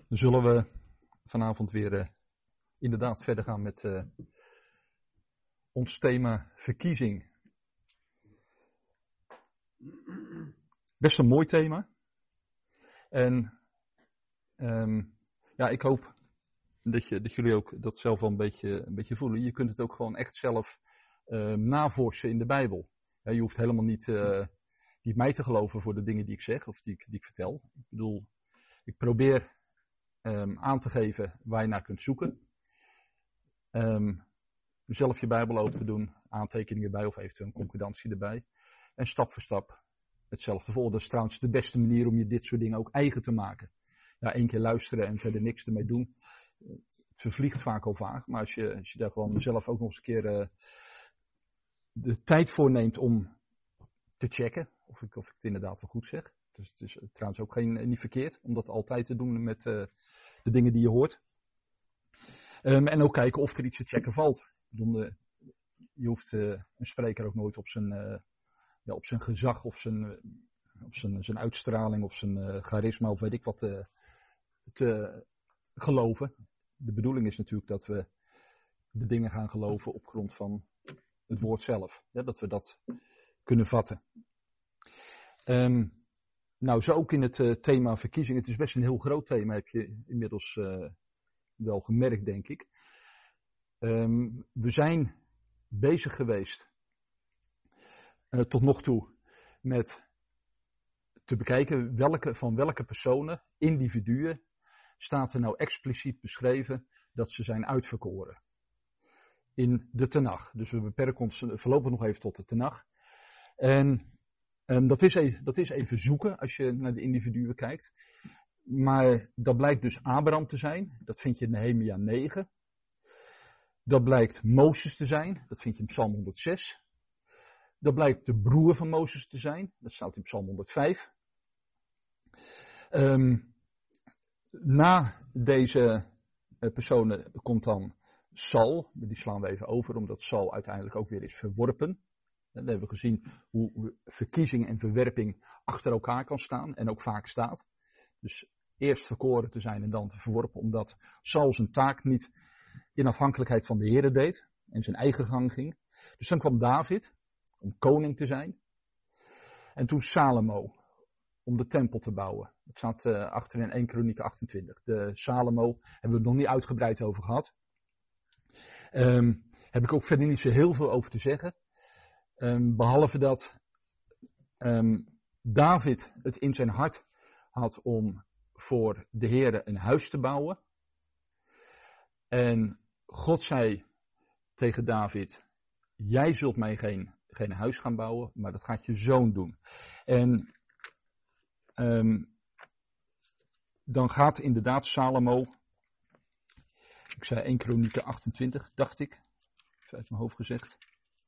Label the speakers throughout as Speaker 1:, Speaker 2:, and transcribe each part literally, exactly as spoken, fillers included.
Speaker 1: Dan zullen we vanavond weer uh, inderdaad verder gaan met uh, ons thema verkiezing. Best een mooi thema. En um, ja, ik hoop dat, je, dat jullie ook dat zelf wel een beetje, een beetje voelen. Je kunt het ook gewoon echt zelf uh, navorsen in de Bijbel. Ja, je hoeft helemaal niet, uh, niet mij te geloven voor de dingen die ik zeg of die ik, die ik vertel. Ik bedoel, ik probeer um, aan te geven waar je naar kunt zoeken. Um, zelf je Bijbel open te doen, aantekeningen bij of eventueel een concordantie erbij. En stap voor stap hetzelfde volgen. Dat is trouwens de beste manier om je dit soort dingen ook eigen te maken. Ja, één keer luisteren en verder niks ermee doen. Het vervliegt vaak al vaak. Maar als je, als je daar gewoon zelf ook nog eens een keer uh, de tijd voor neemt om te checken. Of ik, of ik het inderdaad wel goed zeg. Dus het is trouwens ook geen, niet verkeerd om dat altijd te doen met uh, de dingen die je hoort. Um, en ook kijken of er iets te checken valt. Ik bedoel, uh, je hoeft uh, een spreker ook nooit op zijn, uh, ja, op zijn gezag of zijn, uh, of zijn, zijn uitstraling of zijn uh, charisma of weet ik wat uh, te geloven. De bedoeling is natuurlijk dat we de dingen gaan geloven op grond van het woord zelf. Ja, dat we dat kunnen vatten. Um, nou, zo ook in het uh, thema verkiezingen. Het is best een heel groot thema, heb je inmiddels uh, wel gemerkt, denk ik. Um, we zijn bezig geweest, uh, tot nog toe, met te bekijken welke, van welke personen, individuen, staat er nou expliciet beschreven dat ze zijn uitverkoren. In de Tenach. Dus we beperken ons voorlopig nog even tot de Tenach. En um, dat, is even, dat is even zoeken als je naar de individuen kijkt. Maar dat blijkt dus Abraham te zijn. Dat vind je in Nehemia negen. Dat blijkt Mozes te zijn. Dat vind je in Psalm honderdzes. Dat blijkt de broer van Mozes te zijn. Dat staat in Psalm honderdvijf. Um, na deze uh, personen komt dan Saul. Die slaan we even over, omdat Saul uiteindelijk ook weer is verworpen. En dan hebben we gezien hoe verkiezing en verwerping achter elkaar kan staan. En ook vaak staat. Dus eerst verkoren te zijn en dan te verworpen, omdat Saul zijn taak niet in afhankelijkheid van de Here deed en zijn eigen gang ging. Dus dan kwam David om koning te zijn. En toen Salomo om de tempel te bouwen. Dat staat uh, achter in Eerste Kronieken achtentwintig. De Salomo hebben we het nog niet uitgebreid over gehad. Um, heb ik ook verder niet zo heel veel over te zeggen. Um, behalve dat um, David het in zijn hart had om voor de Heere een huis te bouwen. En God zei tegen David, jij zult mij geen, geen huis gaan bouwen, maar dat gaat je zoon doen. En um, dan gaat inderdaad Salomo, ik zei Eerste Kronieken achtentwintig, dacht ik, even uit mijn hoofd gezegd.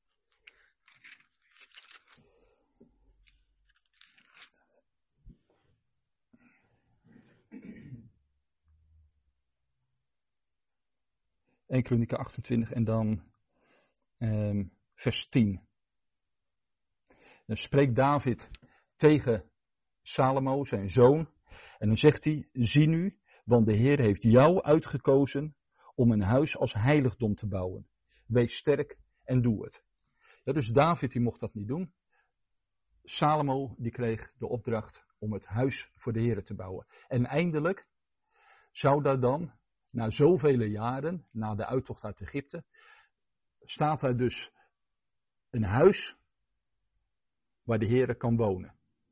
Speaker 1: Eerste Kronieken achtentwintig en dan um, vers tien. Dan spreekt David tegen Salomo, zijn zoon. En dan zegt hij, zie nu, want de Heer heeft jou uitgekozen om een huis als heiligdom te bouwen. Wees sterk en doe het. Ja, dus David die mocht dat niet doen. Salomo die kreeg de opdracht om het huis voor de Heer te bouwen. En eindelijk zou daar dan, na zoveel jaren, na de uittocht uit Egypte, staat daar dus een huis waar de Heere kan wonen.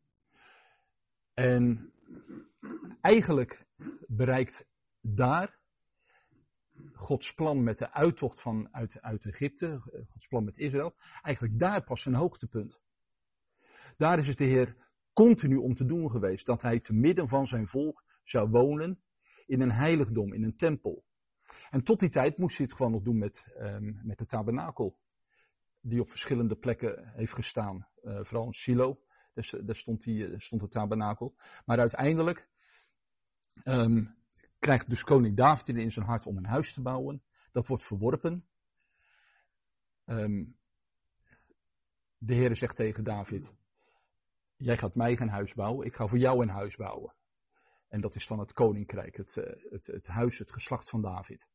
Speaker 1: En eigenlijk bereikt daar Gods plan met de uittocht van uit, uit Egypte, Gods plan met Israël, eigenlijk daar pas een hoogtepunt. Daar is het de Heer continu om te doen geweest, dat hij te midden van zijn volk zou wonen in een heiligdom, in een tempel. En tot die tijd moest hij het gewoon nog doen met, um, met de tabernakel. Die op verschillende plekken heeft gestaan. Uh, vooral in Silo, dus, daar stond, die, stond de tabernakel. Maar uiteindelijk um, krijgt dus koning David in zijn hart om een huis te bouwen. Dat wordt verworpen. Um, de Heere zegt tegen David, jij gaat mij geen huis bouwen, ik ga voor jou een huis bouwen. En dat is dan het koninkrijk, het, het, het huis, het geslacht van David.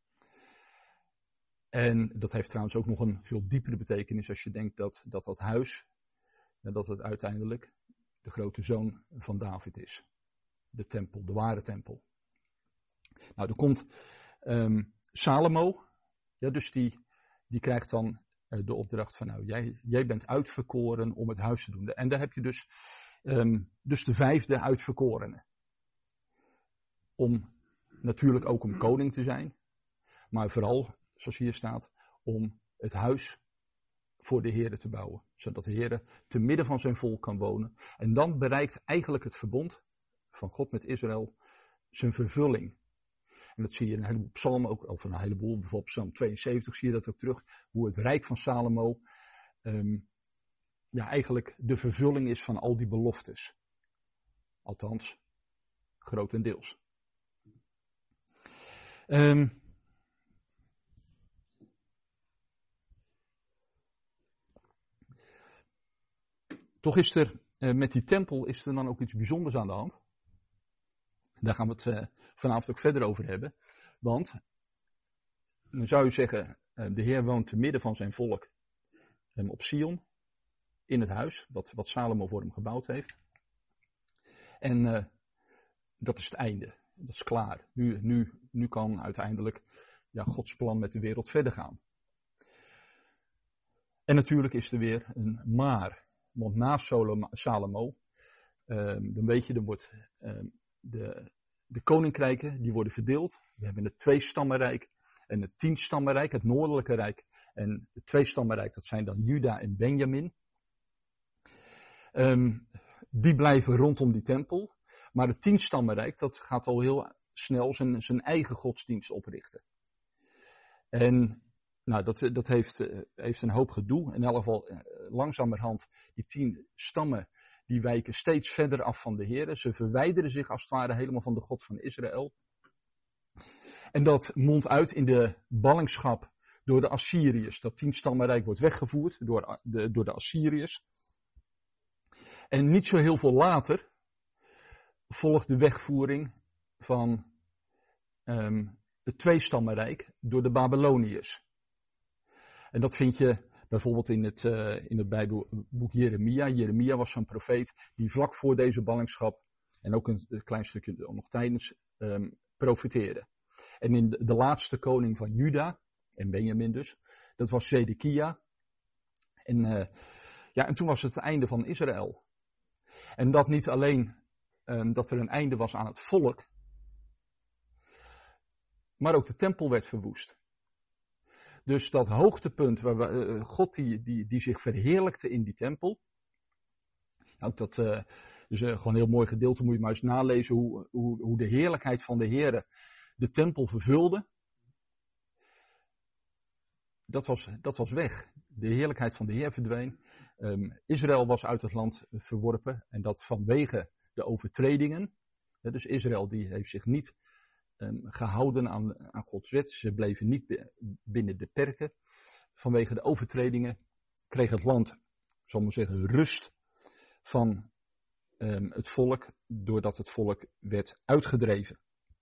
Speaker 1: En dat heeft trouwens ook nog een veel diepere betekenis als je denkt dat dat, dat huis, dat het uiteindelijk de grote zoon van David is. De tempel, de ware tempel. Nou, er komt um, Salomo, ja, dus die, die krijgt dan uh, de opdracht van, nou, jij, jij bent uitverkoren om het huis te doen. En daar heb je dus, um, dus de vijfde uitverkorene. Om, natuurlijk ook om koning te zijn, maar vooral, zoals hier staat, om het huis voor de Heere te bouwen. Zodat de Heere te midden van zijn volk kan wonen. En dan bereikt eigenlijk het verbond van God met Israël zijn vervulling. En dat zie je in een heleboel psalmen ook, of een heleboel, bijvoorbeeld Psalm tweeënzeventig zie je dat ook terug. Hoe het rijk van Salomo um, ja, eigenlijk de vervulling is van al die beloftes. Althans, grotendeels. Um, Toch is er uh, met die tempel is er dan ook iets bijzonders aan de hand. Daar gaan we het uh, vanavond ook verder over hebben. Want, dan zou je zeggen, uh, de Heer woont te midden van zijn volk um, op Sion, in het huis, wat, wat Salomo voor hem gebouwd heeft. En uh, dat is het einde, dat is klaar. Nu, nu, nu kan uiteindelijk ja, Gods plan met de wereld verder gaan. En natuurlijk is er weer een maar. Want na Salomo, um, dan weet je, er wordt um, de, de koninkrijken, die worden verdeeld. We hebben het tweestammenrijk en het tienstammenrijk, het noordelijke rijk. En het tweestammenrijk, dat zijn dan Juda en Benjamin. Um, die blijven rondom die tempel. Maar het tienstammenrijk, dat gaat al heel snel zijn, zijn eigen godsdienst oprichten. En nou, dat, dat heeft, uh, heeft een hoop gedoe. In elk geval, uh, langzamerhand, die tien stammen, die wijken steeds verder af van de Heer. Ze verwijderen zich als het ware helemaal van de God van Israël. En dat mondt uit in de ballingschap door de Assyriërs. Dat tienstammenrijk wordt weggevoerd door de, door de Assyriërs. En niet zo heel veel later volgt de wegvoering van um, het tweestammenrijk door de Babyloniërs. En dat vind je bijvoorbeeld in het, uh, in het Bijbelboek Jeremia. Jeremia was zo'n profeet die vlak voor deze ballingschap, en ook een, een klein stukje nog tijdens, um, profeteerde. En in de, de laatste koning van Juda, en Benjamin dus, dat was Zedekia. En, uh, ja, en toen was het het einde van Israël. En dat niet alleen um, dat er een einde was aan het volk, maar ook de tempel werd verwoest. Dus dat hoogtepunt waar we, uh, God die, die, die zich verheerlijkte in die tempel. Ook dat uh, is uh, gewoon een heel mooi gedeelte, moet je maar eens nalezen hoe, hoe, hoe de heerlijkheid van de Heere de tempel vervulde. Dat was, dat was weg. De heerlijkheid van de Heer verdween. Um, Israël was uit het land verworpen en dat vanwege de overtredingen. Ja, dus Israël die heeft zich niet um, gehouden aan, aan Gods wet. Ze bleven niet binnen de perken. Vanwege de overtredingen kreeg het land, zal maar zeggen, rust van um, het volk, doordat het volk werd uitgedreven.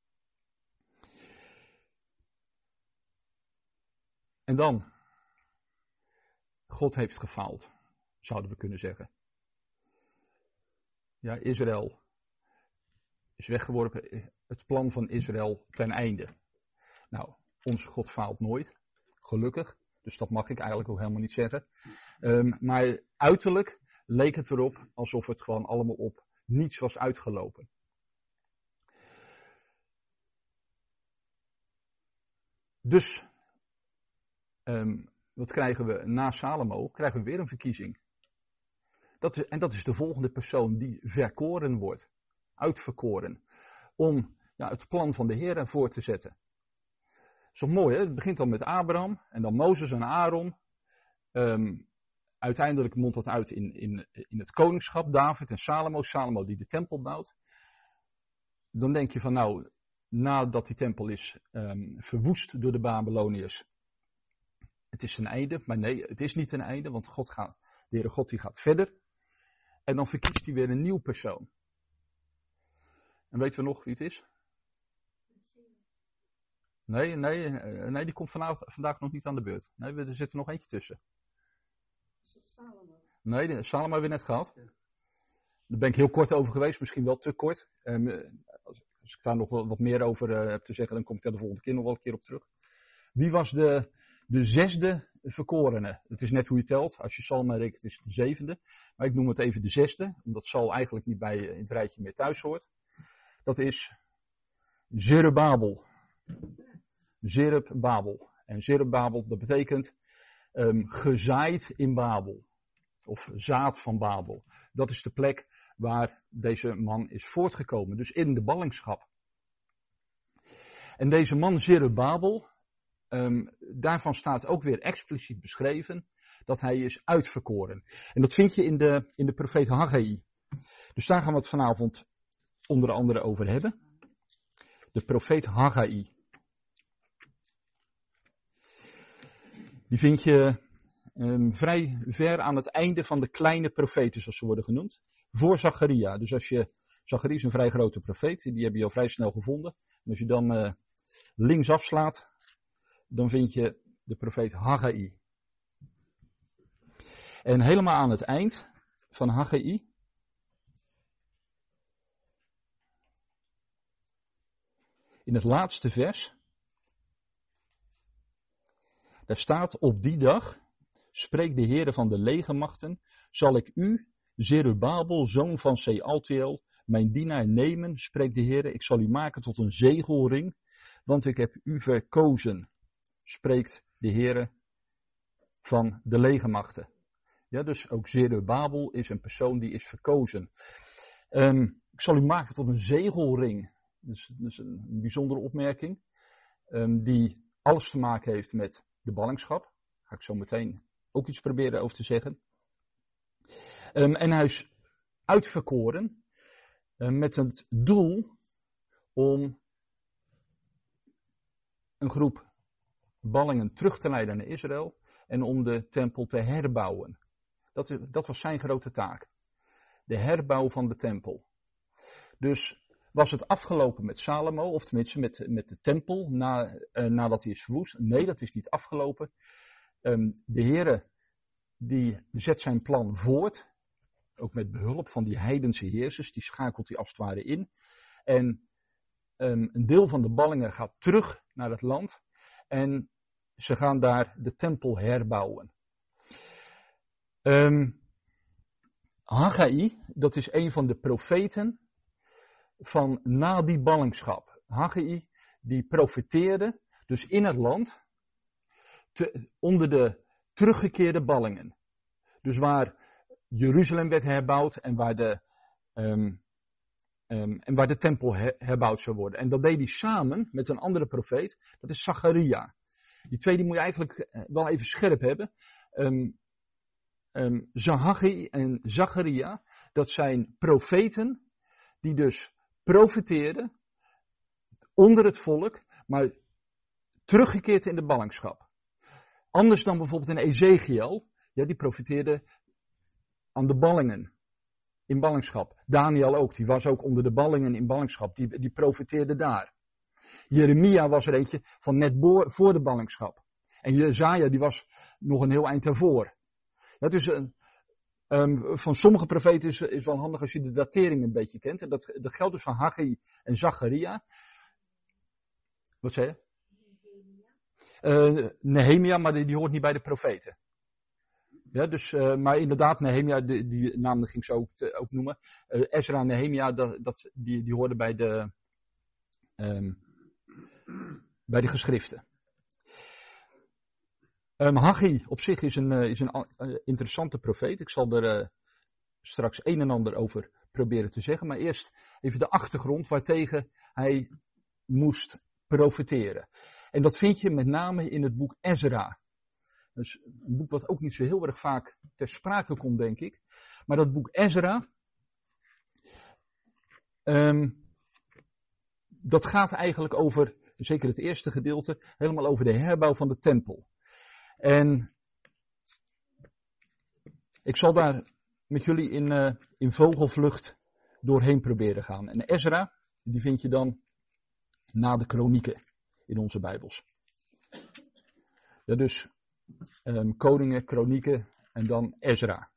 Speaker 1: En dan, God heeft gefaald, zouden we kunnen zeggen. Ja, Israël is weggeworpen, het plan van Israël ten einde. Nou, onze God faalt nooit, gelukkig, dus dat mag ik eigenlijk ook helemaal niet zeggen. Um, maar uiterlijk leek het erop alsof het gewoon allemaal op niets was uitgelopen. Dus, um, wat krijgen we na Salomo? Krijgen we weer een verkiezing. Dat, en dat is de volgende persoon die verkoren wordt. Uitverkoren. Om ja, het plan van de Heer voor te zetten. Dat is toch mooi, hè? Het begint dan met Abraham. En dan Mozes en Aaron. Um, uiteindelijk mondt dat uit in, in, in het koningschap. David en Salomo. Salomo die de tempel bouwt. Dan denk je van nou, nadat die tempel is um, verwoest door de Babyloniërs. Het is een einde. Maar nee, het is niet een einde. Want God gaat, de Heere God die gaat verder. En dan verkiest hij weer een nieuw persoon. En weten we nog wie het is? Nee, nee, nee die komt vanavond, vandaag nog niet aan de beurt. Nee, er zit er nog eentje tussen. Nee, de Salomo hebben we net gehad. Daar ben ik heel kort over geweest, misschien wel te kort. Um, als, als ik daar nog wat, wat meer over uh, heb te zeggen, dan kom ik daar de volgende keer nog wel een keer op terug. Wie was de, de zesde verkorene? Het is net hoe je telt. Als je Salma rekent is het de zevende. Maar ik noem het even de zesde, omdat Sal eigenlijk niet bij in het rijtje meer thuis hoort. Dat is Zerubbabel. Zerubbabel. En Zerubbabel, dat betekent um, gezaaid in Babel. Of zaad van Babel. Dat is de plek waar deze man is voortgekomen. Dus in de ballingschap. En deze man Zerubbabel, um, daarvan staat ook weer expliciet beschreven dat hij is uitverkoren. En dat vind je in de, in de profeet Haggai. Dus daar gaan we het vanavond onder andere over hebben. De profeet Haggai. Die vind je um, vrij ver aan het einde van de kleine profeten, zoals ze worden genoemd. Voor Zacharia. Dus als je, Zacharia is een vrij grote profeet, die heb je al vrij snel gevonden. En als je dan uh, links afslaat, dan vind je de profeet Haggai. En helemaal aan het eind van Haggai, in het laatste vers, daar staat: op die dag, spreekt de Heere van de legermachten, zal ik u, Zerubbabel, zoon van Sealtiel, mijn dienaar nemen, spreekt de Heere, ik zal u maken tot een zegelring, want ik heb u verkozen, spreekt de Heere van de legermachten. Ja, dus ook Zerubbabel is een persoon die is verkozen. Um, ik zal u maken tot een zegelring. Dus, dus een bijzondere opmerking. Um, die alles te maken heeft met de ballingschap. Daar ga ik zo meteen ook iets proberen over te zeggen. Um, en hij is uitverkoren um, met het doel om een groep ballingen terug te leiden naar Israël en om de tempel te herbouwen. Dat, dat was zijn grote taak. De herbouw van de tempel. Dus was het afgelopen met Salomo, of tenminste met, met de tempel, na, uh, nadat hij is verwoest? Nee, dat is niet afgelopen. Um, de Heere, die zet zijn plan voort, ook met behulp van die heidense heersers, die schakelt hij als het ware in. En um, een deel van de ballingen gaat terug naar het land en ze gaan daar de tempel herbouwen. Um, Haggai, dat is een van de profeten van na die ballingschap. Haggai, die profeteerde dus in het land te, onder de teruggekeerde ballingen. Dus waar Jeruzalem werd herbouwd en waar de, um, um, en waar de tempel her, herbouwd zou worden. En dat deed hij samen met een andere profeet, dat is Zacharia. Die twee die moet je eigenlijk wel even scherp hebben. Um, um, Haggai en Zacharia, dat zijn profeten die dus profeteerden onder het volk, maar teruggekeerd in de ballingschap. Anders dan bijvoorbeeld in Ezekiel, ja, die profeteerde aan de ballingen in ballingschap. Daniel ook, die was ook onder de ballingen in ballingschap, die, die profeteerde daar. Jeremia was er eentje van net boor, voor de ballingschap. En Jesaja, die was nog een heel eind daarvoor. Dat is een, um, van sommige profeten is, is wel handig als je de datering een beetje kent. En dat, dat geldt dus van Haggai en Zacharia. Wat zei je? Uh, Nehemia, maar die, die hoort niet bij de profeten. Ja, dus, uh, maar inderdaad, Nehemia, die, die naam ging ze ook, te, ook noemen. Uh, Ezra en Nehemia, dat, dat, die, die hoorden bij de, um, bij de geschriften. Um, Haggai op zich is een, uh, is een uh, interessante profeet. Ik zal er uh, straks een en ander over proberen te zeggen. Maar eerst even de achtergrond waartegen hij moest profeteren. En dat vind je met name in het boek Ezra. Dus een boek wat ook niet zo heel erg vaak ter sprake komt, denk ik. Maar dat boek Ezra, um, dat gaat eigenlijk over, zeker het eerste gedeelte, helemaal over de herbouw van de tempel. En ik zal daar met jullie in, uh, in vogelvlucht doorheen proberen gaan. En Ezra, die vind je dan na de kronieken in onze Bijbels. Ja, dus um, koningen, kronieken en dan Ezra.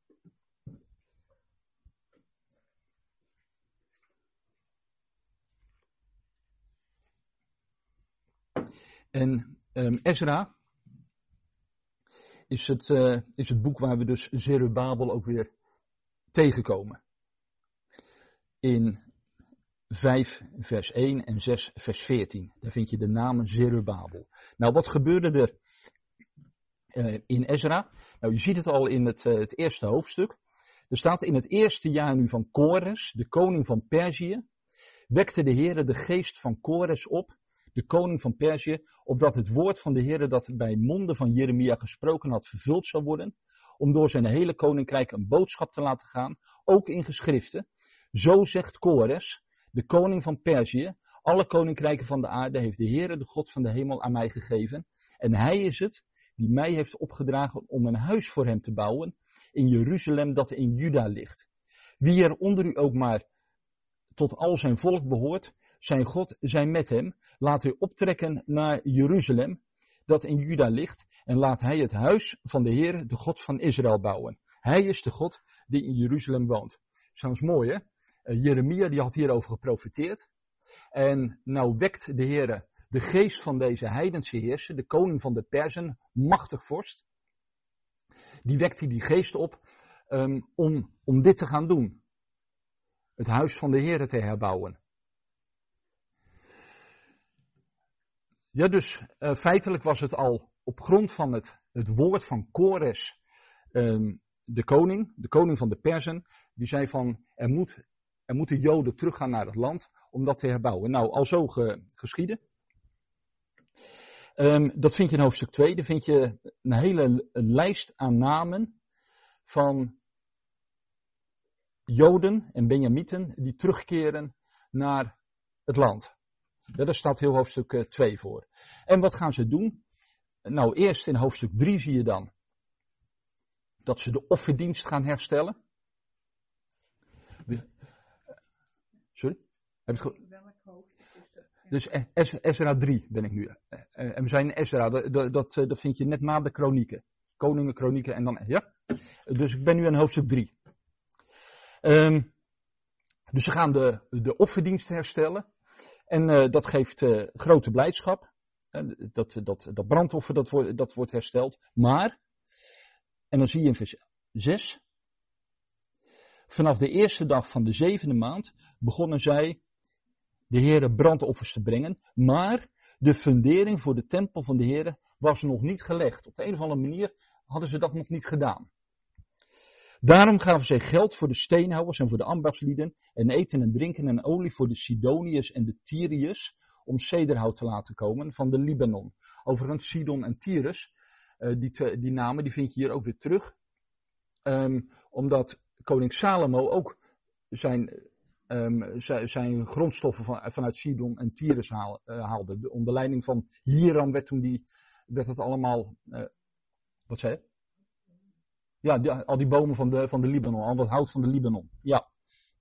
Speaker 1: En um, Ezra is het, uh, is het boek waar we dus Zerubabel ook weer tegenkomen. In vijf vers één en zes vers veertien. Daar vind je de naam Zerubabel. Nou, wat gebeurde er uh, in Ezra? Nou, je ziet het al in het, uh, het eerste hoofdstuk. Er staat in het eerste jaar nu van Kores, de koning van Perzië, wekte de Heere de geest van Kores op, de koning van Perzië, opdat het woord van de Heere dat bij monden van Jeremia gesproken had vervuld zou worden, om door zijn hele koninkrijk een boodschap te laten gaan, ook in geschriften. Zo zegt Kores, de koning van Perzië, alle koninkrijken van de aarde heeft de Heere, de God van de hemel, aan mij gegeven. En hij is het die mij heeft opgedragen om een huis voor hem te bouwen in Jeruzalem dat in Juda ligt. Wie er onder u ook maar tot al zijn volk behoort, zijn God, zijn met hem. Laat hij optrekken naar Jeruzalem, dat in Juda ligt, en laat hij het huis van de Heer, de God van Israël, bouwen. Hij is de God die in Jeruzalem woont. Dat is trouwens mooi, hè? Uh, Jeremia die had hierover geprofeteerd. En nou wekt de Heer de geest van deze heidense heerser, de koning van de Perzen, machtig vorst. Die wekt hij die geest op um, om, om dit te gaan doen. Het huis van de Heer te herbouwen. Ja, dus uh, feitelijk was het al op grond van het, het woord van Kores, um, de koning, de koning van de Perzen, die zei van er, moet, er moeten Joden teruggaan naar het land om dat te herbouwen. Nou, al zo ge, geschieden. Um, dat vind je in hoofdstuk twee, daar vind je een hele lijst aan namen van Joden en Benjamieten die terugkeren naar het land. Ja, daar staat heel hoofdstuk twee voor. En wat gaan ze doen? Nou, eerst in hoofdstuk drie zie je dan dat ze de offerdienst gaan herstellen. Sorry? Heb je het ge- dus Ezra drie ben ik nu. En we zijn in Ezra, dat, dat, dat vind je net na de kronieken. Koningen, kronieken en dan, ja. Dus ik ben nu in hoofdstuk drie. Um, dus ze gaan de, de offerdienst herstellen. En uh, dat geeft uh, grote blijdschap. Uh, dat, dat, dat brandoffer dat, wordt, dat wordt hersteld. Maar, en dan zie je in vers zes. Vanaf de eerste dag van de zevende maand begonnen zij de Heere brandoffers te brengen. Maar de fundering voor de tempel van de Heere was nog niet gelegd. Op de een of andere manier hadden ze dat nog niet gedaan. Daarom gaven zij geld voor de steenhouwers en voor de ambachtslieden en eten en drinken en olie voor de Sidoniërs en de Tyriërs om cederhout te laten komen van de Libanon. Overigens Sidon en Tyrus, uh, die, te, die namen die vind je hier ook weer terug. Um, omdat koning Salomo ook zijn, um, zijn, zijn grondstoffen van, vanuit Sidon en Tyrus haal, uh, haalde. Onder leiding van Hiram werd toen die, werd het allemaal, uh, wat zei je? Ja, die, al die bomen van de, van de Libanon, al dat hout van de Libanon. Ja.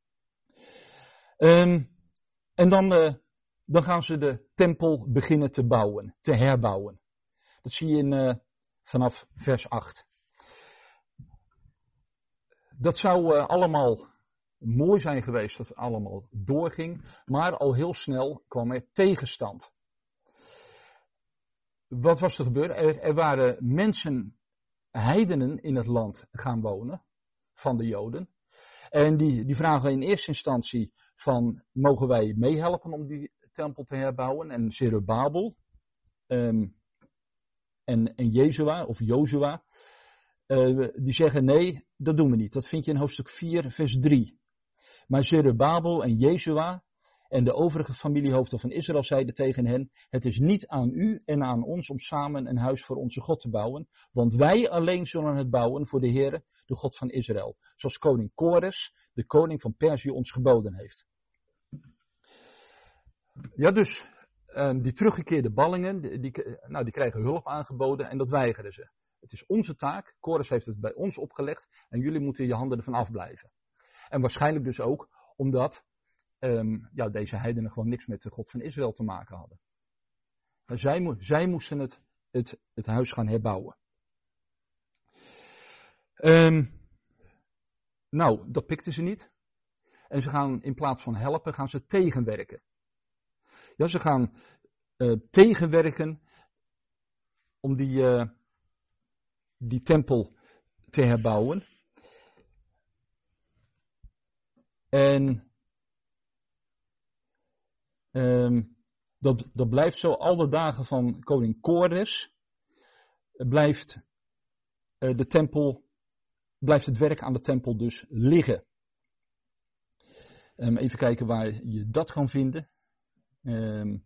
Speaker 1: Um, en dan, uh, dan gaan ze de tempel beginnen te bouwen, te herbouwen. Dat zie je in, uh, vanaf vers acht. Dat zou uh, allemaal mooi zijn geweest, dat het allemaal doorging, maar al heel snel kwam er tegenstand. Wat was er gebeurd? Er, er waren mensen, heidenen in het land gaan wonen, van de Joden. En die, die vragen in eerste instantie van, mogen wij meehelpen om die tempel te herbouwen? En Zerubabel um, en, en Jezua, of Jozua, uh, die zeggen nee, dat doen we niet. Dat vind je in hoofdstuk vier, vers drie. Maar Zerubabel en Jezua en de overige familiehoofden van Israël zeiden tegen hen, het is niet aan u en aan ons om samen een huis voor onze God te bouwen, want wij alleen zullen het bouwen voor de Heere, de God van Israël, zoals koning Kores, de koning van Perzië, ons geboden heeft. Ja, dus um, die teruggekeerde ballingen, die, die, nou, die krijgen hulp aangeboden en dat weigeren ze. Het is onze taak, Kores heeft het bij ons opgelegd en jullie moeten je handen ervan afblijven. En waarschijnlijk dus ook omdat um, ja, deze heidenen gewoon niks met de God van Israël te maken hadden. Maar zij, mo- zij moesten het, het, het huis gaan herbouwen. Um, nou, dat pikten ze niet. En ze gaan in plaats van helpen, gaan ze tegenwerken. Ja, ze gaan uh, tegenwerken om die, uh, die tempel te herbouwen. En um, dat, dat blijft zo al de dagen van koning Kores. Blijft uh, de tempel, blijft het werk aan de tempel dus liggen. Um, even kijken waar je dat kan vinden. Um,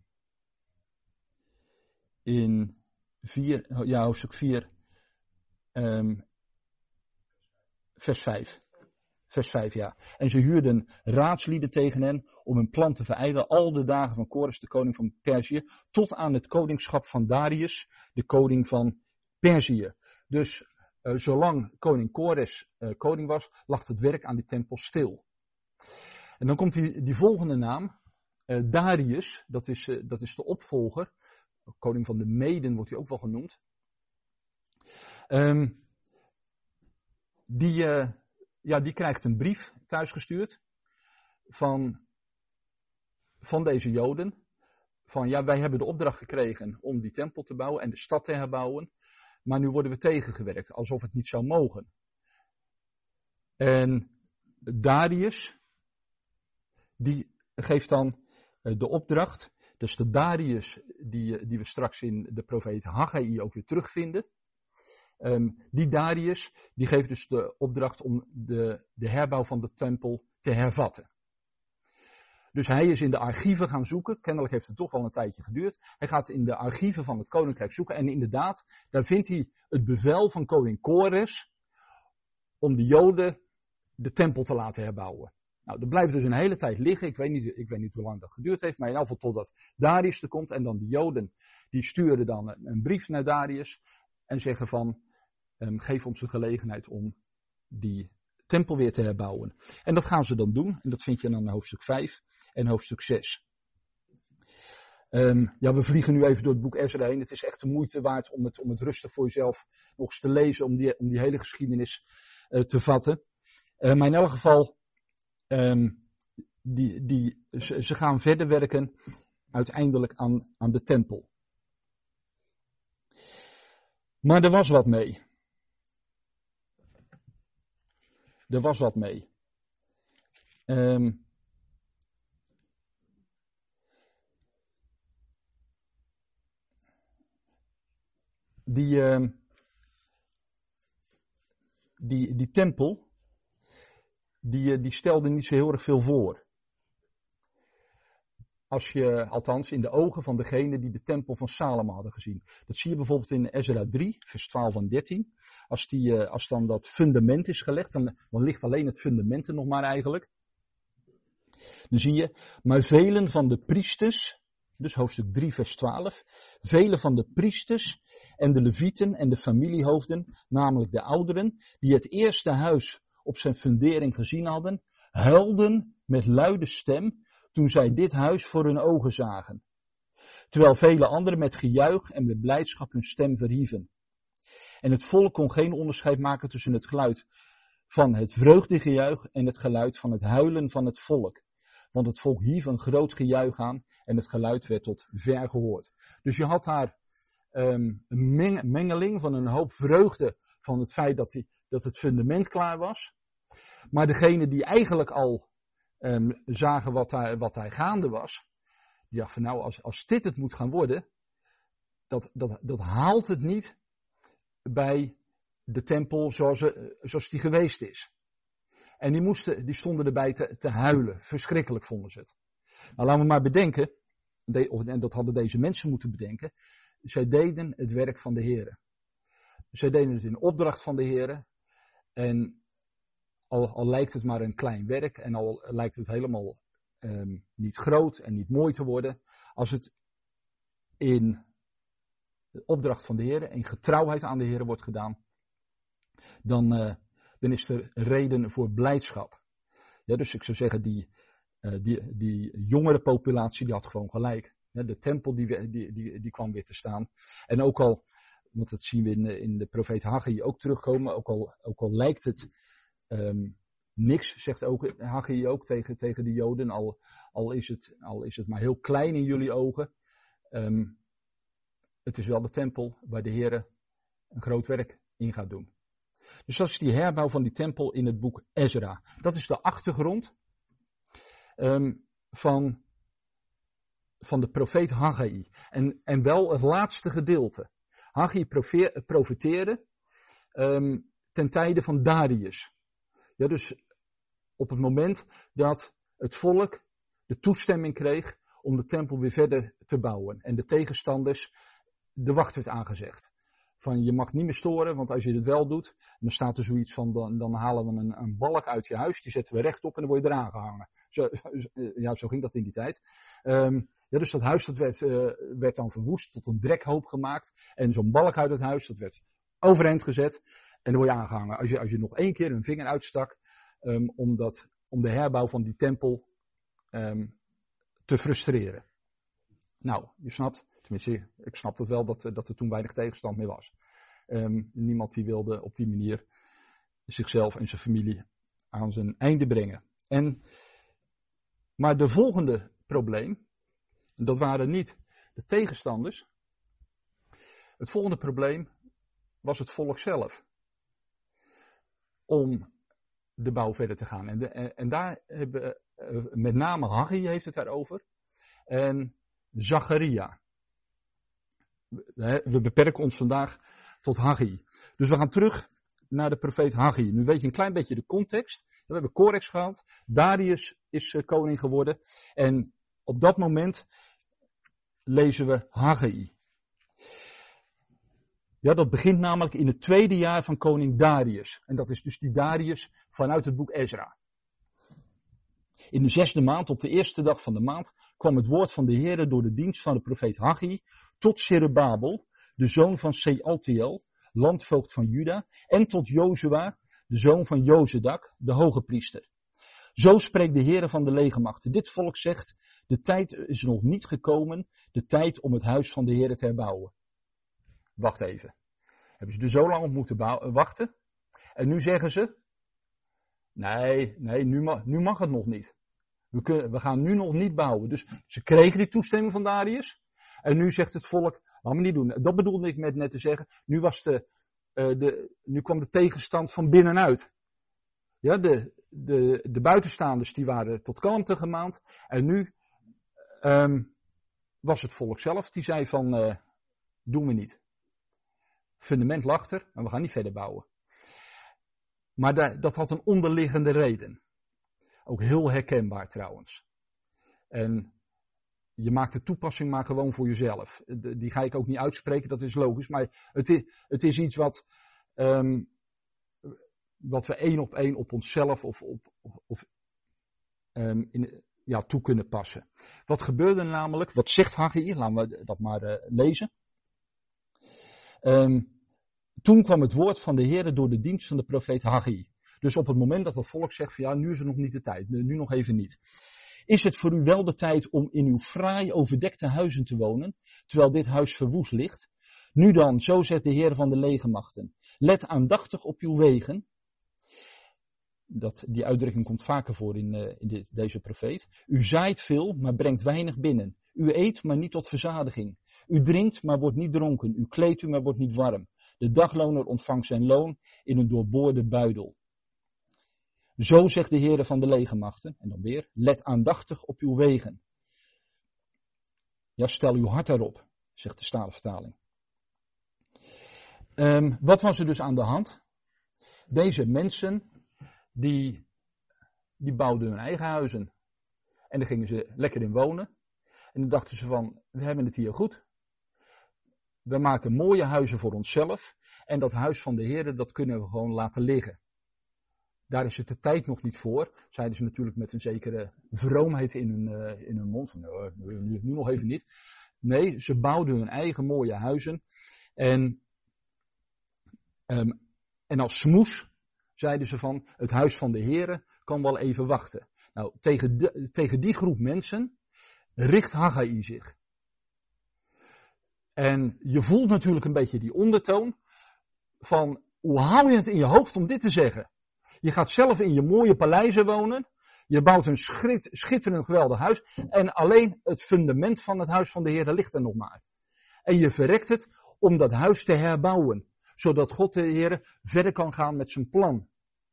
Speaker 1: in vier, ja, hoofdstuk vier, um, vers vijf. Vers vijf, ja. En ze huurden raadslieden tegen hen om hun plan te verijdelen al de dagen van Kores, de koning van Perzië, tot aan het koningschap van Darius, de koning van Perzië. Dus uh, zolang koning Kores uh, koning was, lag het werk aan die tempel stil. En dan komt die, die volgende naam, uh, Darius, dat is, uh, dat is de opvolger, koning van de Meden wordt hij ook wel genoemd. Um, die... Uh, Ja, die krijgt een brief thuisgestuurd van, van deze Joden. Van ja, wij hebben de opdracht gekregen om die tempel te bouwen en de stad te herbouwen. Maar nu worden we tegengewerkt, alsof het niet zou mogen. En Darius, die geeft dan de opdracht. Dus de Darius die, die we straks in de profeet Haggai ook weer terugvinden. Um, die Darius, die geeft dus de opdracht om de, de herbouw van de tempel te hervatten. Dus hij is in de archieven gaan zoeken, kennelijk heeft het toch wel een tijdje geduurd. Hij gaat in de archieven van het koninkrijk zoeken en inderdaad, daar vindt hij het bevel van koning Kores om de Joden de tempel te laten herbouwen. Nou, dat blijft dus een hele tijd liggen, ik weet niet, ik weet niet hoe lang dat geduurd heeft, maar in ieder geval totdat Darius er komt en dan de Joden, die sturen dan een, een brief naar Darius en zeggen van, Um, geef ons de gelegenheid om die tempel weer te herbouwen. En dat gaan ze dan doen. En dat vind je dan in hoofdstuk vijf en hoofdstuk zes. Um, ja, we vliegen nu even door het boek Ezra heen. Het is echt de moeite waard om het, om het rustig voor jezelf nog eens te lezen. Om die, om die hele geschiedenis uh, te vatten. Uh, maar in elk geval, um, die, die, ze, ze gaan verder werken uiteindelijk aan, aan de tempel. Maar er was wat mee. Er was wat mee. Um, die, uh, die, die tempel, die, die stelde niet zo heel erg veel voor. Als je, althans in de ogen van degene die de tempel van Salomo hadden gezien. Dat zie je bijvoorbeeld in Ezra drie, vers twaalf en dertien. Als, die, als dan dat fundament is gelegd, dan, dan ligt alleen het fundament er nog maar eigenlijk. Dan zie je, maar velen van de priesters, dus hoofdstuk drie vers twaalf, velen van de priesters en de levieten en de familiehoofden, namelijk de ouderen, die het eerste huis op zijn fundering gezien hadden, huilden met luide stem toen zij dit huis voor hun ogen zagen. Terwijl vele anderen met gejuich en met blijdschap hun stem verhieven. En het volk kon geen onderscheid maken tussen het geluid van het vreugdegejuich en het geluid van het huilen van het volk. Want het volk hief een groot gejuich aan en het geluid werd tot ver gehoord. Dus je had daar um, een meng- mengeling van een hoop vreugde van het feit dat, die, dat het fundament klaar was. Maar degene die eigenlijk al um, zagen wat daar, wat daar gaande was, die dacht van nou, als, als dit het moet gaan worden, dat, dat, dat haalt het niet bij de tempel zoals, zoals die geweest is. En die, moesten, die stonden erbij te, te huilen. Verschrikkelijk vonden ze het. Nou, laten we maar bedenken, de, of, en dat hadden deze mensen moeten bedenken, zij deden het werk van de Heere. Zij deden het in opdracht van de Heere. En al, al lijkt het maar een klein werk en al lijkt het helemaal um, niet groot en niet mooi te worden, als het in de opdracht van de Heere, in getrouwheid aan de Heere wordt gedaan, dan, uh, dan is er reden voor blijdschap. Ja, dus ik zou zeggen, die, uh, die, die jongere populatie die had gewoon gelijk. Ja, de tempel die, die, die, die kwam weer te staan. En ook al, want dat zien we in, in de profeet Haggai ook terugkomen, ook al, ook al lijkt het um, niks, zegt ook Haggai ook tegen, tegen de Joden, al, al, is het, al is het maar heel klein in jullie ogen. Um, het is wel de tempel waar de Heer een groot werk in gaat doen. Dus dat is die herbouw van die tempel in het boek Ezra. Dat is de achtergrond um, van, van de profeet Haggai. En, en wel het laatste gedeelte. Haggai profeteerde um, ten tijde van Darius. Ja, dus op het moment dat het volk de toestemming kreeg om de tempel weer verder te bouwen. En de tegenstanders de wacht werd aangezegd. Van je mag niet meer storen, want als je het wel doet, dan staat er zoiets van, dan, dan halen we een, een balk uit je huis, die zetten we rechtop en dan word je eraan gehangen. Zo, ja, zo ging dat in die tijd. Um, ja, dus dat huis dat werd, uh, werd dan verwoest, tot een drekhoop gemaakt. En zo'n balk uit het huis, dat werd overeind gezet en dan word je aangehangen. Als je, als je nog één keer een vinger uitstak, um, om, dat, om de herbouw van die tempel um, te frustreren. Nou, je snapt. Tenminste, ik snap het wel dat, dat er toen weinig tegenstand meer was. Um, niemand die wilde op die manier zichzelf en zijn familie aan zijn einde brengen. En, maar de volgende probleem, dat waren niet de tegenstanders. Het volgende probleem was het volk zelf. Om de bouw verder te gaan. En, de, en, en daar hebben uh, met name Haggai heeft het daarover. En Zacharia. We beperken ons vandaag tot Haggai. Dus we gaan terug naar de profeet Haggai. Nu weet je een klein beetje de context. We hebben Korex gehad. Darius is koning geworden. En op dat moment lezen we Haggai. Ja, dat begint namelijk in het tweede jaar van koning Darius. En dat is dus die Darius vanuit het boek Ezra. In de zesde maand, op de eerste dag van de maand, kwam het woord van de Heere door de dienst van de profeet Haggai tot Zerubbabel, de zoon van Sealtiel, landvoogd van Juda, en tot Jozua, de zoon van Jozedak, de hoge priester. Zo spreekt de Heere van de legermachten. Dit volk zegt, de tijd is nog niet gekomen, de tijd om het huis van de Heere te herbouwen. Wacht even. Hebben ze er zo lang op moeten bouwen, wachten? En nu zeggen ze, nee, nee, nu mag, nu mag het nog niet. We, kunnen, we gaan nu nog niet bouwen. Dus ze kregen die toestemming van Darius. En nu zegt het volk, laat me niet doen. Dat bedoelde ik met net te zeggen. Nu, was de, uh, de, nu kwam de tegenstand van binnenuit. Ja, de, de, de buitenstaanders die waren tot kalmte gemaand. En nu um, was het volk zelf die zei van, uh, doen we niet. Fundament lag er, maar we gaan niet verder bouwen. Maar da, dat had een onderliggende reden. Ook heel herkenbaar trouwens. En je maakt de toepassing maar gewoon voor jezelf. De, die ga ik ook niet uitspreken, dat is logisch. Maar het is, het is iets wat, um, wat we één op één op onszelf of, op, of um, in, ja, toe kunnen passen. Wat gebeurde namelijk? Wat zegt Haggai? Laten we dat maar uh, lezen. Um, toen kwam het woord van de Heere door de dienst van de profeet Haggai. Dus op het moment dat het volk zegt van ja, nu is er nog niet de tijd, nu nog even niet. Is het voor u wel de tijd om in uw fraai overdekte huizen te wonen, terwijl dit huis verwoest ligt? Nu dan, zo zegt de Heer van de legermachten, let aandachtig op uw wegen. Dat, die uitdrukking komt vaker voor in, uh, in dit, deze profeet. U zaait veel, maar brengt weinig binnen. U eet, maar niet tot verzadiging. U drinkt, maar wordt niet dronken. U kleedt u, maar wordt niet warm. De dagloner ontvangt zijn loon in een doorboorde buidel. Zo zegt de Heere van de legermachten, en dan weer, let aandachtig op uw wegen. Ja, stel uw hart erop, zegt de Statenvertaling. Um, wat was er dus aan de hand? Deze mensen, die, die bouwden hun eigen huizen. En daar gingen ze lekker in wonen. En dan dachten ze van, we hebben het hier goed. We maken mooie huizen voor onszelf. En dat huis van de Heere, dat kunnen we gewoon laten liggen. Daar is het de tijd nog niet voor. Zeiden ze natuurlijk met een zekere vroomheid in hun, uh, in hun mond. Van, uh, nu, nu nog even niet. Nee, ze bouwden hun eigen mooie huizen. En, um, en als smoes zeiden ze van, het huis van de Heere kan wel even wachten. Nou, tegen, de, tegen die groep mensen richt Haggai zich. En je voelt natuurlijk een beetje die ondertoon van, hoe haal je het in je hoofd om dit te zeggen? Je gaat zelf in je mooie paleizen wonen. Je bouwt een schit, schitterend geweldig huis. En alleen het fundament van het huis van de Heer ligt er nog maar. En je verrekt het om dat huis te herbouwen. Zodat God de Heer verder kan gaan met zijn plan.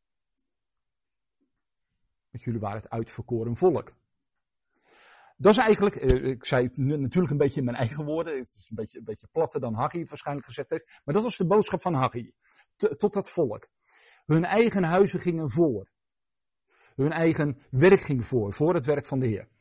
Speaker 1: Want jullie waren het uitverkoren volk. Dat is eigenlijk, ik zei het natuurlijk een beetje in mijn eigen woorden. Het is een beetje, een beetje platter dan Haggai het waarschijnlijk gezegd heeft. Maar dat was de boodschap van Haggai. Tot dat volk. Hun eigen huizen gingen voor. Hun eigen werk ging voor. Voor het werk van de Heer.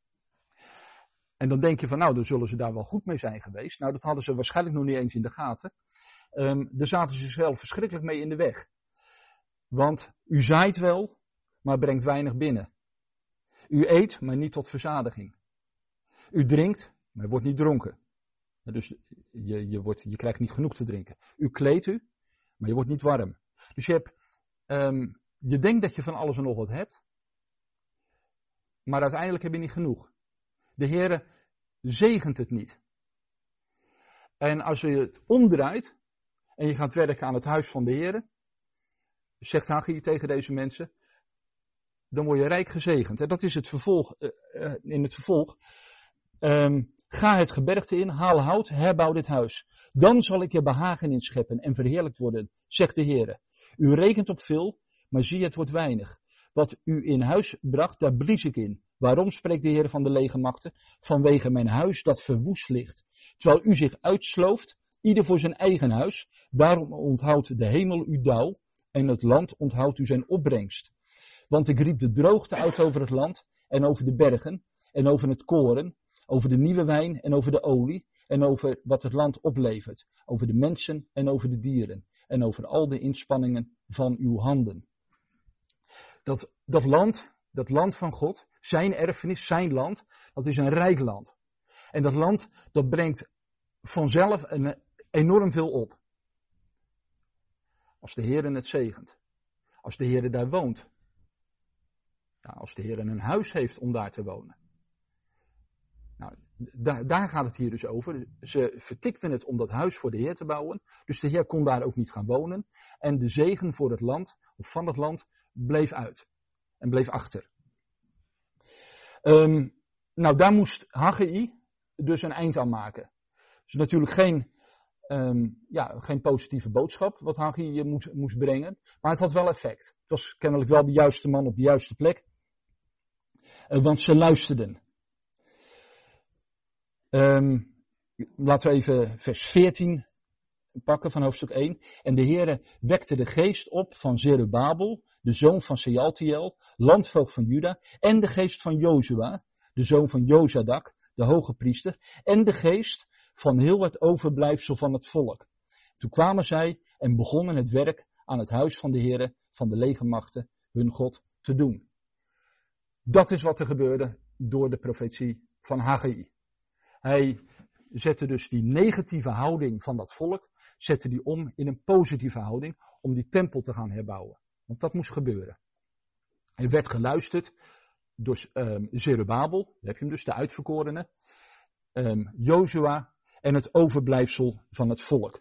Speaker 1: En dan denk je van, nou, dan zullen ze daar wel goed mee zijn geweest. Nou, dat hadden ze waarschijnlijk nog niet eens in de gaten. Um, daar zaten ze zichzelf verschrikkelijk mee in de weg. Want u zaait wel, maar brengt weinig binnen. U eet, maar niet tot verzadiging. U drinkt, maar wordt niet dronken. Dus je, je, wordt, je krijgt niet genoeg te drinken. U kleedt u, maar je wordt niet warm. Dus je, hebt, um, je denkt dat je van alles en nog wat hebt. Maar uiteindelijk heb je niet genoeg. De Heere zegent het niet. En als je het omdraait en je gaat werken aan het huis van de Heere, zegt Haggai tegen deze mensen, dan word je rijk gezegend. En dat is het vervolg, uh, uh, in het vervolg. Um, ga het gebergte in, haal hout, herbouw dit huis. Dan zal ik je behagen in scheppen en verheerlijkt worden, zegt de Heere. U rekent op veel, maar zie het wordt weinig. Wat u in huis bracht, daar blies ik in. Waarom, spreekt de Heer van de legermachten? Vanwege mijn huis dat verwoest ligt. Terwijl u zich uitslooft, ieder voor zijn eigen huis. Daarom onthoudt de hemel uw dauw en het land onthoudt u zijn opbrengst. Want ik riep de droogte uit over het land en over de bergen en over het koren, over de nieuwe wijn en over de olie en over wat het land oplevert. Over de mensen en over de dieren en over al de inspanningen van uw handen. Dat, dat land, dat land van God, zijn erfenis, zijn land, dat is een rijk land. En dat land, dat brengt vanzelf een, enorm veel op. Als de Heer het zegent. Als de Heer daar woont. Ja, als de Heer een huis heeft om daar te wonen. Nou, daar, daar gaat het hier dus over. Ze vertikten het om dat huis voor de Heer te bouwen. Dus de Heer kon daar ook niet gaan wonen. En de zegen voor het land, of van het land, bleef uit. En bleef achter. Um, nou, daar moest Haggai dus een eind aan maken. Dus natuurlijk geen, um, ja, geen positieve boodschap wat Haggai moest, moest brengen. Maar het had wel effect. Het was kennelijk wel de juiste man op de juiste plek. Uh, want ze luisterden. Um, laten we even vers veertien pakken van hoofdstuk één. En de Heere wekte de geest op van Zerubabel, de zoon van Sealtiel, landvoogd van Juda, en de geest van Jozua, de zoon van Jozadak, de hoge priester, en de geest van heel het overblijfsel van het volk. Toen kwamen zij en begonnen het werk aan het huis van de Heere van de legermachten, hun God, te doen. Dat is wat er gebeurde door de profetie van Haggai. Hij zette dus die negatieve houding van dat volk, zette die om in een positieve houding om die tempel te gaan herbouwen. Want dat moest gebeuren. Er werd geluisterd door um, Zerubabel, daar heb je hem dus, de uitverkorene, um, Jozua en het overblijfsel van het volk.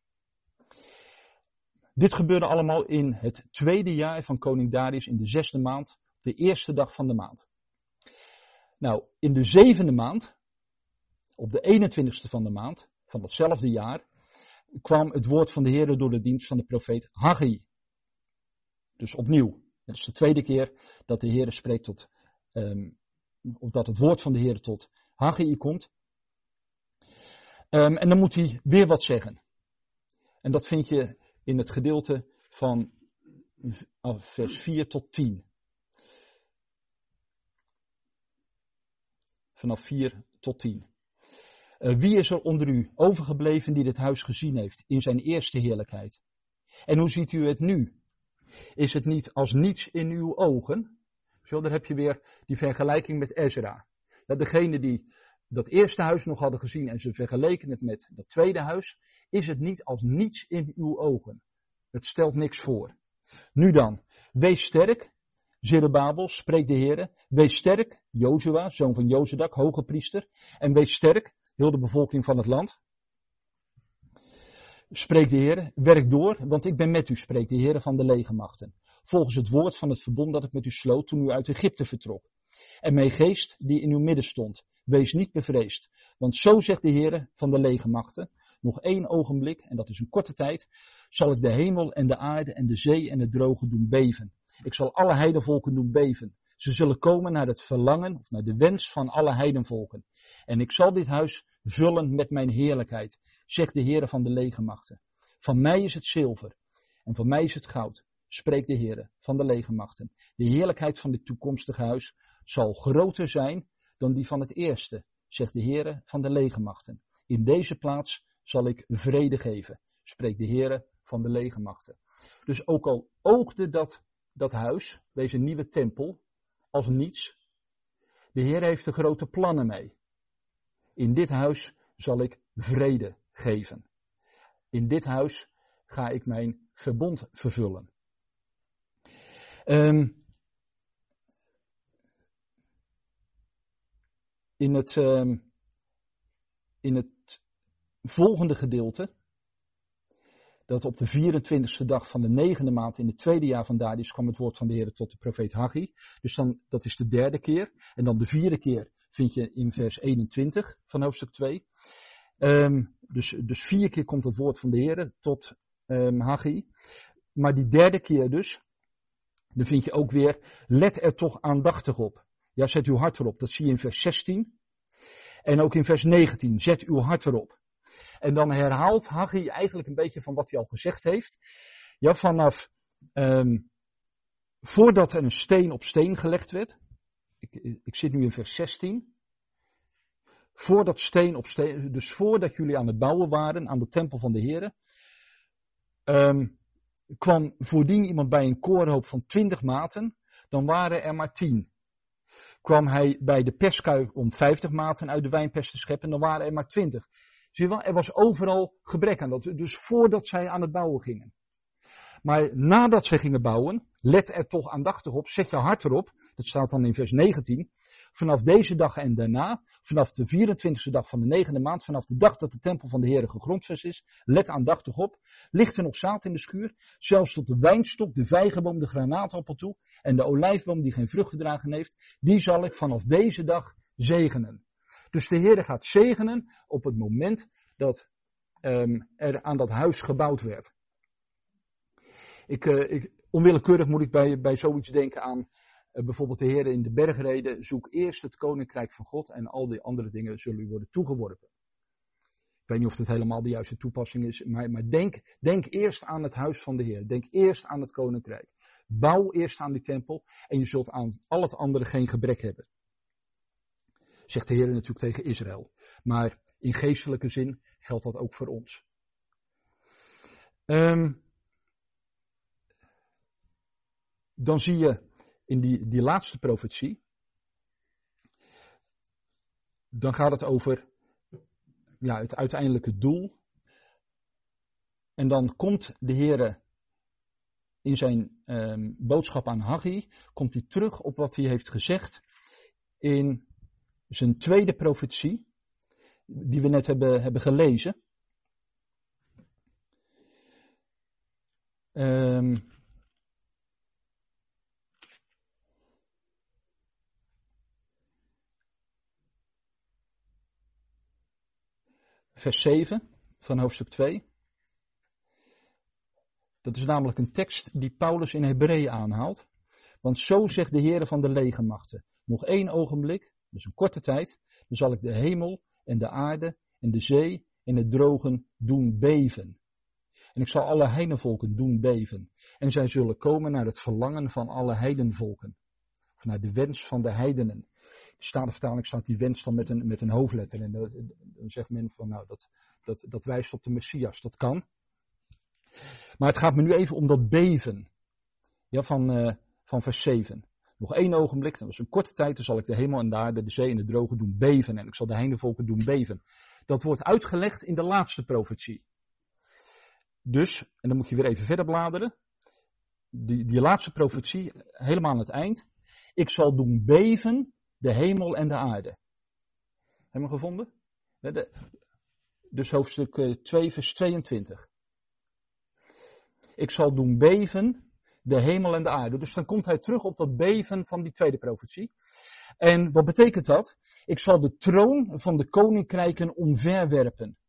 Speaker 1: Dit gebeurde allemaal in het tweede jaar van koning Darius, in de zesde maand, de eerste dag van de maand. Nou, in de zevende maand, op de eenentwintigste van de maand, van datzelfde jaar, kwam het woord van de Heer door de dienst van de profeet Haggai. Dus opnieuw. Het is de tweede keer dat de Heer spreekt tot, um, of dat het woord van de Heer tot Haggai komt. Um, en dan moet hij weer wat zeggen. En dat vind je in het gedeelte van vers vier tot tien. Vanaf vier tot tien. Uh, wie is er onder u overgebleven die dit huis gezien heeft in zijn eerste heerlijkheid? En hoe ziet u het nu? Is het niet als niets in uw ogen? Zo, daar heb je weer die vergelijking met Ezra. Dat degene die dat eerste huis nog hadden gezien en ze vergeleken het met dat tweede huis, is het niet als niets in uw ogen. Het stelt niks voor. Nu dan, wees sterk
Speaker 2: Zerubbabel, spreekt de Heere, wees sterk, Jozua, zoon van Jozadak, hoge priester, en wees sterk, heel de bevolking van het land. Spreekt de Heere, werk door, want ik ben met u, spreekt de Heere van de legermachten. Volgens het woord van het verbond dat ik met u sloot toen u uit Egypte vertrok. En mijn geest die in uw midden stond, wees niet bevreesd. Want zo zegt de Heere van de legermachten, nog één ogenblik, en dat is een korte tijd, zal ik de hemel en de aarde en de zee en het droge doen beven. Ik zal alle heidenvolken doen beven. Ze zullen komen naar het verlangen, of naar de wens van alle heidenvolken. En ik zal dit huis vullen met mijn heerlijkheid, zegt de Heere van de legermachten. Van mij is het zilver en van mij is het goud, spreekt de Heere van de legermachten. De heerlijkheid van dit toekomstige huis zal groter zijn dan die van het eerste, zegt de Heere van de legermachten. In deze plaats zal ik vrede geven, spreekt de Heere van de legermachten. Dus ook al oogde dat, dat huis, deze nieuwe tempel, als niets, de Heer heeft er grote plannen mee. In dit huis zal ik vrede geven. In dit huis ga ik mijn verbond vervullen. Um, in, het, um, in het volgende gedeelte, dat op de vierentwintigste dag van de negende maand in het tweede jaar van Darius kwam het woord van de Heer tot de profeet Haggai. Dus dan, dat is de derde keer. En dan de vierde keer vind je in vers eenentwintig van hoofdstuk twee. Um, dus, dus vier keer komt het woord van de Heer tot um, Haggai. Maar die derde keer dus, dan vind je ook weer, let er toch aandachtig op. Ja, zet uw hart erop. Dat zie je in vers zestien. En ook in vers negentien, zet uw hart erop. En dan herhaalt Haggai eigenlijk een beetje van wat hij al gezegd heeft. Ja, vanaf, um, voordat er een steen op steen gelegd werd. Ik, ik zit nu in vers zestien. Voordat steen op steen, dus voordat jullie aan het bouwen waren aan de tempel van de Heere. Um, kwam voordien iemand bij een korenhoop van twintig maten, dan waren er maar tien. Kwam hij bij de perskuik om vijftig maten uit de wijnpers te scheppen, dan waren er maar twintig. Zie je wel, er was overal gebrek aan dat, dus voordat zij aan het bouwen gingen. Maar nadat zij gingen bouwen, let er toch aandachtig op, zet je hart erop, dat staat dan in vers negentien, vanaf deze dag en daarna, vanaf de vierentwintigste dag van de negende maand, vanaf de dag dat de tempel van de Heere gegrondvest is, let aandachtig op, ligt er nog zaad in de schuur, zelfs tot de wijnstok, de vijgenboom, de granaatappel toe, en de olijfboom die geen vrucht gedragen heeft, die zal ik vanaf deze dag zegenen. Dus de Heere gaat zegenen op het moment dat um, er aan dat huis gebouwd werd. Ik, uh, ik, onwillekeurig moet ik bij, bij zoiets denken aan uh, bijvoorbeeld de Heere in de bergreden. Zoek eerst het koninkrijk van God en al die andere dingen zullen u worden toegeworpen. Ik weet niet of het helemaal de juiste toepassing is, maar, maar denk, denk eerst aan het huis van de Heer. Denk eerst aan het koninkrijk. Bouw eerst aan die tempel en je zult aan al het andere geen gebrek hebben. Zegt de Heer natuurlijk tegen Israël. Maar in geestelijke zin geldt dat ook voor ons. Um, dan zie je in die, die laatste profetie. Dan gaat het over ja, het uiteindelijke doel. En dan komt de Heer in zijn um, boodschap aan Haggai, komt hij terug op wat hij heeft gezegd in zijn tweede profetie, die we net hebben, hebben gelezen. Um, vers zeven van hoofdstuk twee. Dat is namelijk een tekst die Paulus in Hebreeën aanhaalt. Want zo zegt de Heere van de legermachten. Nog één ogenblik, dus een korte tijd, dan zal ik de hemel en de aarde en de zee en het drogen doen beven. En ik zal alle heidenvolken doen beven. En zij zullen komen naar het verlangen van alle heidenvolken. Of naar de wens van de heidenen. In de Statenvertaling staat die wens dan met een, met een hoofdletter. En dan, dan zegt men van nou, dat, dat, dat wijst op de Messias. Dat kan. Maar het gaat me nu even om dat beven. Ja, van, uh, van vers zeven. Nog één ogenblik, dat was een korte tijd, dan zal ik de hemel en de aarde, de zee en de droge doen beven. En ik zal de heidenvolken doen beven. Dat wordt uitgelegd in de laatste profetie. Dus, en dan moet je weer even verder bladeren. die, die laatste profetie, helemaal aan het eind. Ik zal doen beven de hemel en de aarde. Hebben we gevonden? Ja, de, dus hoofdstuk twee, vers tweeëntwintig. Ik zal doen beven de hemel en de aarde. Dus dan komt hij terug op dat beven van die tweede profetie. En wat betekent dat? Ik zal de troon van de koninkrijken omverwerpen.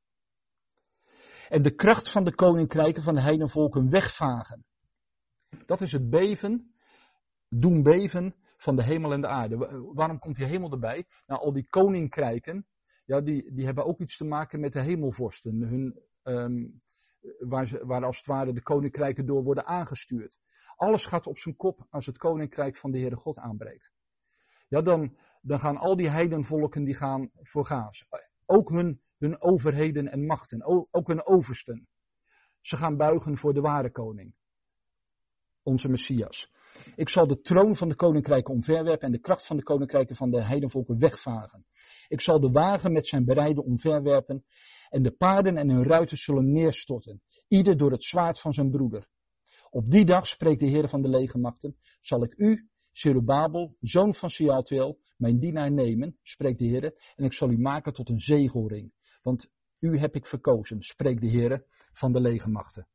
Speaker 2: En de kracht van de koninkrijken van de heidenvolken wegvagen. Dat is het beven, doen beven van de hemel en de aarde. Waarom komt die hemel erbij? Nou, al die koninkrijken, ja, die, die hebben ook iets te maken met de hemelvorsten. Hun, um, waar, ze, waar als het ware de koninkrijken door worden aangestuurd. Alles gaat op zijn kop als het koninkrijk van de Heere God aanbreekt. Ja, dan, dan gaan al die heidenvolken die gaan vergaan. Ook hun, hun overheden en machten, ook hun oversten. Ze gaan buigen voor de ware koning. Onze Messias. Ik zal de troon van de koninkrijken omverwerpen en de kracht van de koninkrijken van de heidenvolken wegvagen. Ik zal de wagen met zijn bereiden omverwerpen en de paarden en hun ruiters zullen neerstorten, ieder door het zwaard van zijn broeder. Op die dag, spreekt de Heer van de legermachten, zal ik u, Zerubabel, zoon van Shealtiel, mijn dienaar nemen, spreekt de Heer, en ik zal u maken tot een zegelring. Want u heb ik verkozen, spreekt de Heer van de legermachten.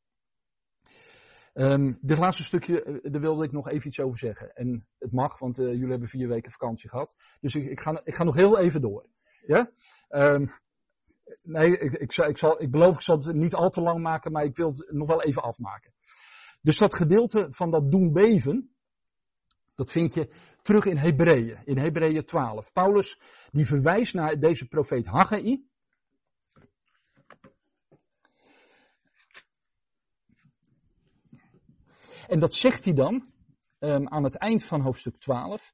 Speaker 2: Um, dit laatste stukje, daar wilde ik nog even iets over zeggen. En het mag, want uh, jullie hebben vier weken vakantie gehad. Dus ik, ik, ga, ik ga nog heel even door. Ja? Um, nee, ik, ik, ik, zal, ik beloof ik zal het niet al te lang maken, maar ik wil het nog wel even afmaken. Dus dat gedeelte van dat doen beven, dat vind je terug in Hebreeën, in Hebreeën twaalf. Paulus, die verwijst naar deze profeet Haggai. En dat zegt hij dan um, aan het eind van hoofdstuk twaalf.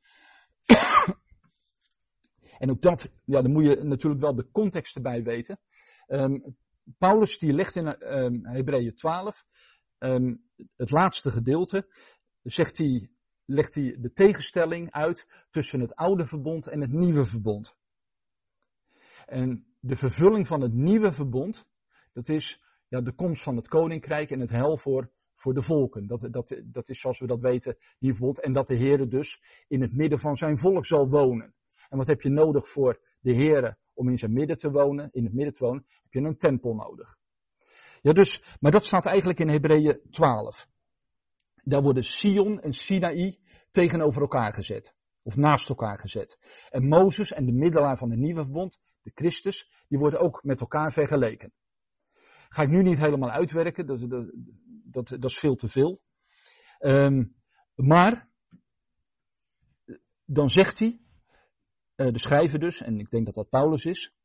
Speaker 2: En ook dat, ja, dan moet je natuurlijk wel de context erbij weten. Um, Paulus die legt in um, Hebreeën twaalf, um, het laatste gedeelte, zegt hij, legt hij de tegenstelling uit tussen het oude verbond en het nieuwe verbond. En de vervulling van het nieuwe verbond, dat is ja, de komst van het koninkrijk en het heil voor Voor de volken. Dat, dat, dat is zoals we dat weten, die verbond. En dat de Heere dus in het midden van zijn volk zal wonen. En wat heb je nodig voor de Heere om in zijn midden te wonen? In het midden te wonen heb je een tempel nodig. Ja, dus, maar dat staat eigenlijk in Hebreeën twaalf. Daar worden Sion en Sinaï tegenover elkaar gezet. Of naast elkaar gezet. En Mozes en de middelaar van het nieuwe verbond, de Christus, die worden ook met elkaar vergeleken. Ga ik nu niet helemaal uitwerken, dat, dat, dat, dat is veel te veel. Um, maar, dan zegt hij, uh, de schrijver dus, en ik denk dat dat Paulus is.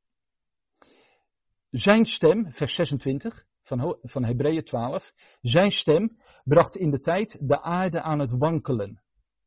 Speaker 2: Zijn stem, vers zesentwintig van, van Hebreeën twaalf. Zijn stem bracht in de tijd de aarde aan het wankelen.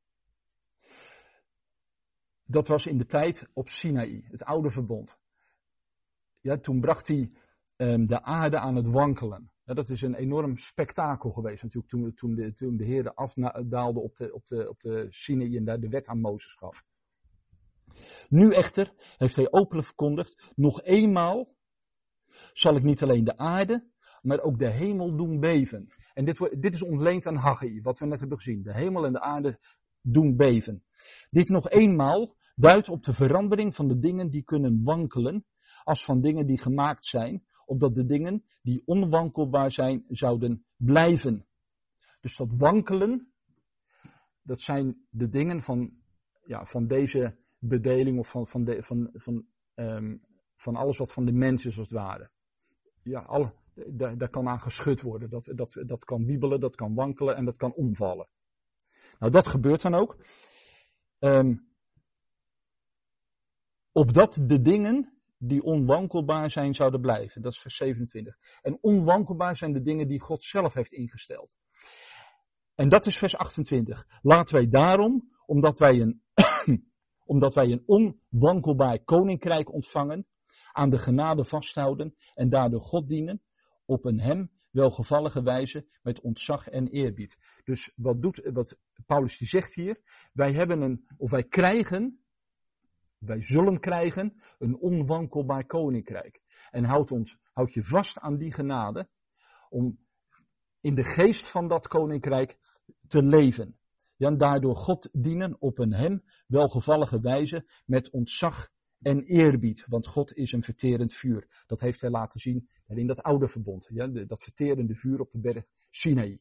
Speaker 2: Dat was in de tijd op Sinaï, het oude verbond. Ja, toen bracht hij um, de aarde aan het wankelen. Ja, dat is een enorm spektakel geweest natuurlijk toen, toen, de, toen de Heer afdaalde op de, op, de, op de Sinaï en daar de wet aan Mozes gaf. Nu echter heeft hij openlijk verkondigd, nog eenmaal zal ik niet alleen de aarde, maar ook de hemel doen beven. En dit, dit is ontleend aan Haggai, wat we net hebben gezien. De hemel en de aarde doen beven. Dit nog eenmaal duidt op de verandering van de dingen die kunnen wankelen, als van dingen die gemaakt zijn, opdat de dingen die onwankelbaar zijn, zouden blijven. Dus dat wankelen, dat zijn de dingen van, ja, van deze bedeling of van, van, de, van, van, um, van alles wat van de mens is als het ware. Ja, alle, daar, daar kan aan geschud worden. Dat, dat, dat kan wiebelen, dat kan wankelen en dat kan omvallen. Nou, dat gebeurt dan ook. Um, opdat de dingen die onwankelbaar zijn, zouden blijven. Dat is vers zevenentwintig. En onwankelbaar zijn de dingen die God zelf heeft ingesteld. En dat is vers achtentwintig. Laten wij daarom, omdat wij een, omdat wij een onwankelbaar koninkrijk ontvangen, aan de genade vasthouden en daardoor God dienen, op een hem welgevallige wijze met ontzag en eerbied. Dus wat doet, wat Paulus die zegt hier, wij hebben een, of wij krijgen, wij zullen krijgen een onwankelbaar koninkrijk. En houd ons, houd je vast aan die genade, om in de geest van dat koninkrijk te leven. Ja, en daardoor God dienen op een hem welgevallige wijze met ontzag en eerbied. Want God is een verterend vuur. Dat heeft hij laten zien in dat oude verbond. Ja, de, dat verterende vuur op de berg Sinaï.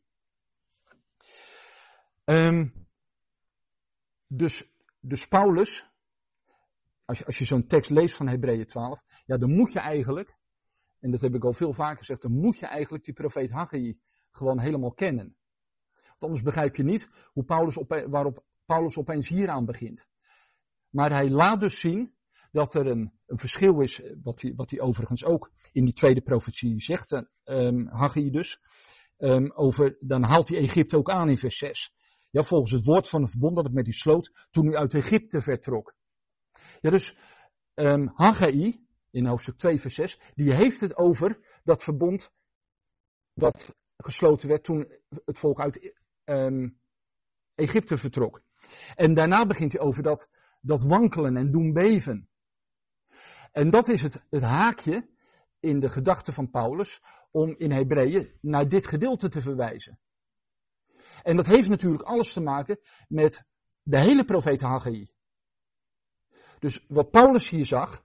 Speaker 2: Um, dus, dus Paulus, als je, als je zo'n tekst leest van Hebreeën twaalf, ja, dan moet je eigenlijk, en dat heb ik al veel vaker gezegd, dan moet je eigenlijk die profeet Haggai gewoon helemaal kennen. Want anders begrijp je niet hoe Paulus ope- waarop Paulus opeens hieraan begint. Maar hij laat dus zien dat er een, een verschil is, wat hij, wat hij overigens ook in die tweede profetie zegt, um, Haggai dus, um, over, dan haalt hij Egypte ook aan in vers zes. Ja, volgens het woord van het verbond dat het met u sloot toen u uit Egypte vertrok. Ja, dus um, Haggai, in hoofdstuk twee vers zes, die heeft het over dat verbond dat gesloten werd toen het volk uit um, Egypte vertrok. En daarna begint hij over dat, dat wankelen en doen beven. En dat is het, het haakje in de gedachte van Paulus om in Hebreeën naar dit gedeelte te verwijzen. En dat heeft natuurlijk alles te maken met de hele profeet Haggai. Dus wat Paulus hier zag,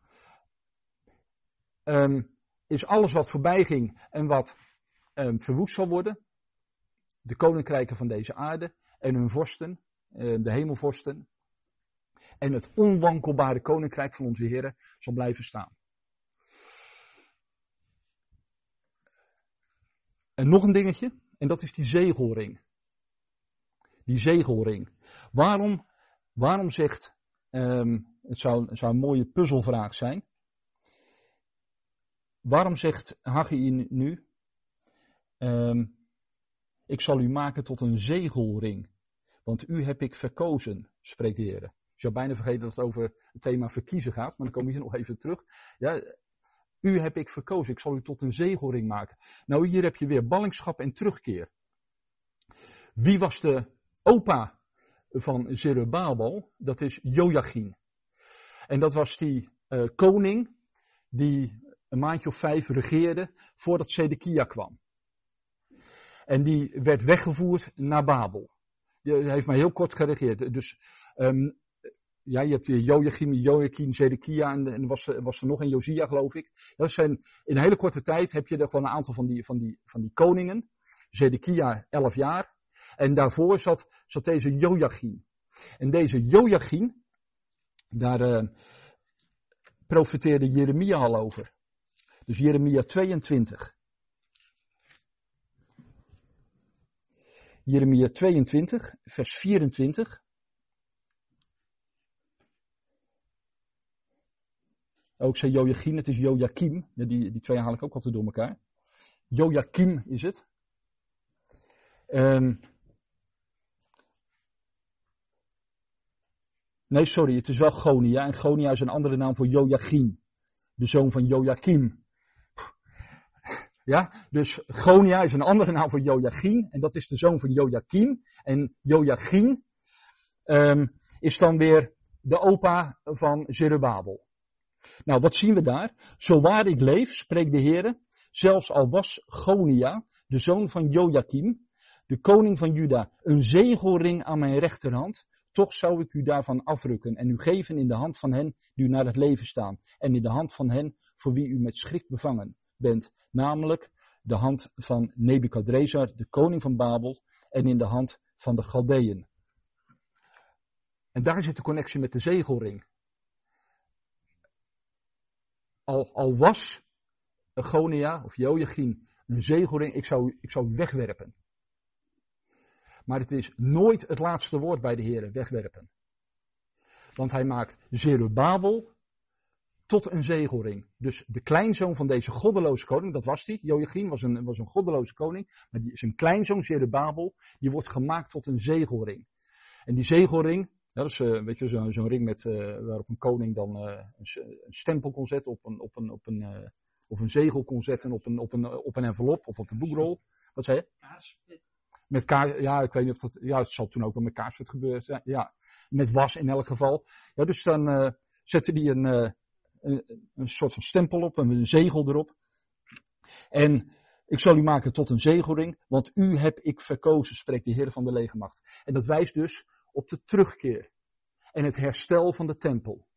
Speaker 2: um, is alles wat voorbij ging en wat um, verwoest zal worden. De koninkrijken van deze aarde en hun vorsten, uh, de hemelvorsten. En het onwankelbare koninkrijk van onze Heer zal blijven staan. En nog een dingetje, en dat is die zegelring. Die zegelring. Waarom, waarom zegt, um, het, zou, het zou een mooie puzzelvraag zijn. Waarom zegt Haggai nu, um, ik zal u maken tot een zegelring, want u heb ik verkozen, spreekt de Heer. Ik zou bijna vergeten dat het over het thema verkiezen gaat, maar dan kom ik hier nog even terug. Ja, u heb ik verkozen, ik zal u tot een zegelring maken. Nou, hier heb je weer ballingschap en terugkeer. Wie was de opa van Zerubbabel? Dat is Joachim. En dat was die uh, koning die een maandje of vijf regeerde voordat Zedekia kwam. En die werd weggevoerd naar Babel. Die heeft maar heel kort geregeerd. Dus um, ja, je hebt Joachim, Joachim, Zedekia en er was, was er nog een Josia, geloof ik. Dat zijn, in een hele korte tijd heb je er gewoon een aantal van die, van die, van die koningen. Zedekia elf jaar. En daarvoor zat, zat deze Joachim. En deze Joachim, daar uh, profeteerde Jeremia al over. Dus Jeremia tweeëntwintig. Jeremia tweeëntwintig, vers vierentwintig. Ook zei Joachim, het is Joachim. Die, die twee haal ik ook altijd door elkaar. Joachim is het. Um, nee, sorry, het is wel Gonia. En Gonia is een andere naam voor Joachim. De zoon van Joachim. Ja, dus Gonia is een andere naam voor Joachim. En dat is de zoon van Joachim. En Joachim um, is dan weer de opa van Zerubbabel. Nou, wat zien we daar? Zo waar ik leef, spreekt de Heer, zelfs al was Gonia, de zoon van Joachim, de koning van Juda, een zegelring aan mijn rechterhand, toch zou ik u daarvan afrukken en u geven in de hand van hen die u naar het leven staan, en in de hand van hen voor wie u met schrik bevangen bent, namelijk de hand van Nebukadrezar, de koning van Babel, en in de hand van de Galdeën. En daar zit de connectie met de zegelring. Al, al was Gonia of Joachim een zegelring, ik zou, ik zou u wegwerpen. Maar het is nooit het laatste woord bij de Heer, wegwerpen. Want hij maakt Zerubbabel tot een zegelring. Dus de kleinzoon van deze goddeloze koning, dat was die. Joachim was een, was een goddeloze koning. Maar die, zijn kleinzoon Zerubbabel, die wordt gemaakt tot een zegelring. En die zegelring, ja, dat is uh, weet je, zo, zo'n ring met, uh, waarop een koning dan uh, een, een stempel kon zetten, op een, op een, op een, uh, of een zegel kon zetten op een, op een, op een envelop of op de boekrol. Wat zei je?
Speaker 3: Kaas.
Speaker 2: Met kaas, ja, ik weet niet of dat, ja, het zal toen ook wel met kaarsvet gebeurd zijn. Ja, met was in elk geval. Ja, dus dan uh, zette die een, uh, een, een soort van stempel op, een zegel erop. En Ik zal u maken tot een zegelring, want u heb ik verkozen, spreekt de Heer van de legermacht. En dat wijst dus op de terugkeer en het herstel van de tempel.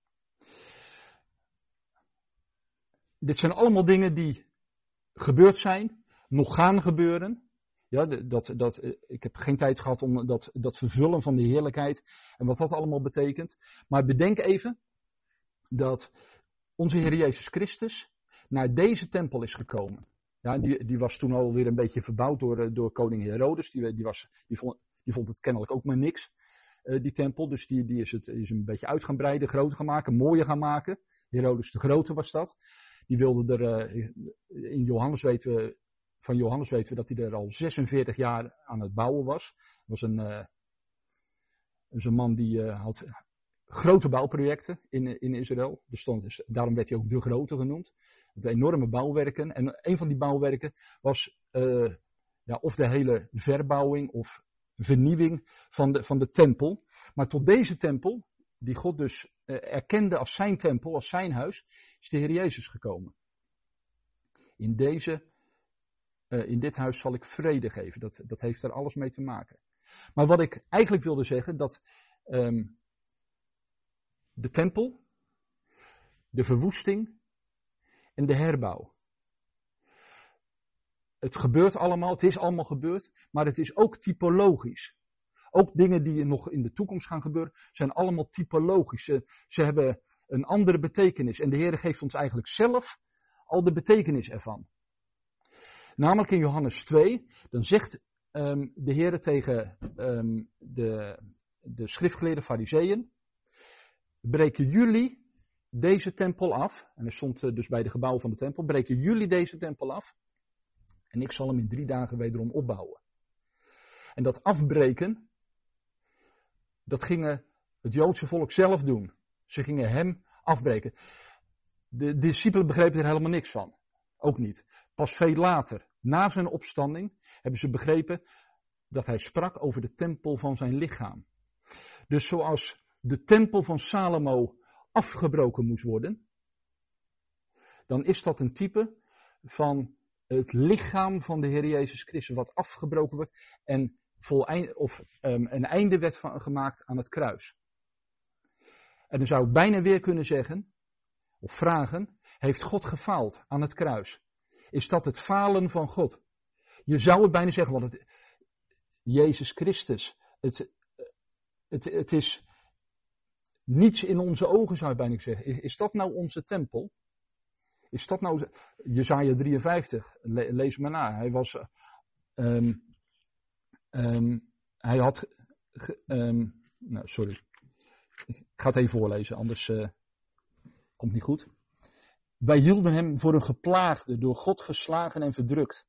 Speaker 2: Dit zijn allemaal dingen die gebeurd zijn, nog gaan gebeuren. Ja, dat, dat, ik heb geen tijd gehad om dat, dat vervullen van de heerlijkheid en wat dat allemaal betekent. Maar bedenk even dat onze Heer Jezus Christus naar deze tempel is gekomen. Ja, die, die was toen alweer een beetje verbouwd door, door koning Herodes. Die, die, was, die, vond, die vond het kennelijk ook maar niks, uh, die tempel. Dus die, die is het is een beetje uit gaan breiden, groter gaan maken, mooier gaan maken. Herodes de Grote was dat. Die wilde er, uh, in Johannes weten we, van Johannes weten we dat hij er al zesenveertig jaar aan het bouwen was. Dat was een, uh, was een man die uh, had grote bouwprojecten in, in Israël. Er stond, daarom werd hij ook de Grote genoemd. De enorme bouwwerken. En een van die bouwwerken was uh, ja, of de hele verbouwing of vernieuwing van de, van de tempel. Maar tot deze tempel, die God dus uh, erkende als zijn tempel, als zijn huis, is de Heer Jezus gekomen. In, deze, uh, in dit huis zal ik vrede geven. Dat, dat heeft er alles mee te maken. Maar wat ik eigenlijk wilde zeggen, dat um, de tempel, de verwoesting en de herbouw. Het gebeurt allemaal, het is allemaal gebeurd, maar het is ook typologisch. Ook dingen die nog in de toekomst gaan gebeuren, zijn allemaal typologisch. Ze, ze hebben een andere betekenis. En de Heer geeft ons eigenlijk zelf al de betekenis ervan. Namelijk in Johannes twee, dan zegt um, de Heer tegen um, de, de schriftgeleerde farizeeën, breken jullie deze tempel af, en er stond dus bij de gebouwen van de tempel, breken jullie deze tempel af, en ik zal hem in drie dagen wederom opbouwen. En dat afbreken, dat gingen het Joodse volk zelf doen. Ze gingen hem afbreken. De discipelen begrepen er helemaal niks van. Ook niet. Pas veel later, na zijn opstanding, hebben ze begrepen dat hij sprak over de tempel van zijn lichaam. Dus zoals de tempel van Salomo afgebroken moest worden, dan is dat een type van het lichaam van de Heer Jezus Christus wat afgebroken wordt en voleind, of um, een einde werd van, gemaakt aan het kruis. En dan zou ik bijna weer kunnen zeggen, of vragen, heeft God gefaald aan het kruis? Is dat het falen van God? Je zou het bijna zeggen, want het, Jezus Christus, het, het, het is niets in onze ogen, zou je bijna zeggen. Is, is dat nou onze tempel? Is dat nou, Jesaja drieënvijftig, le, lees maar na. Hij was, um, um, hij had, um, nou sorry, ik ga het even voorlezen, anders uh, komt het niet goed. Wij hielden hem voor een geplaagde, door God geslagen en verdrukt.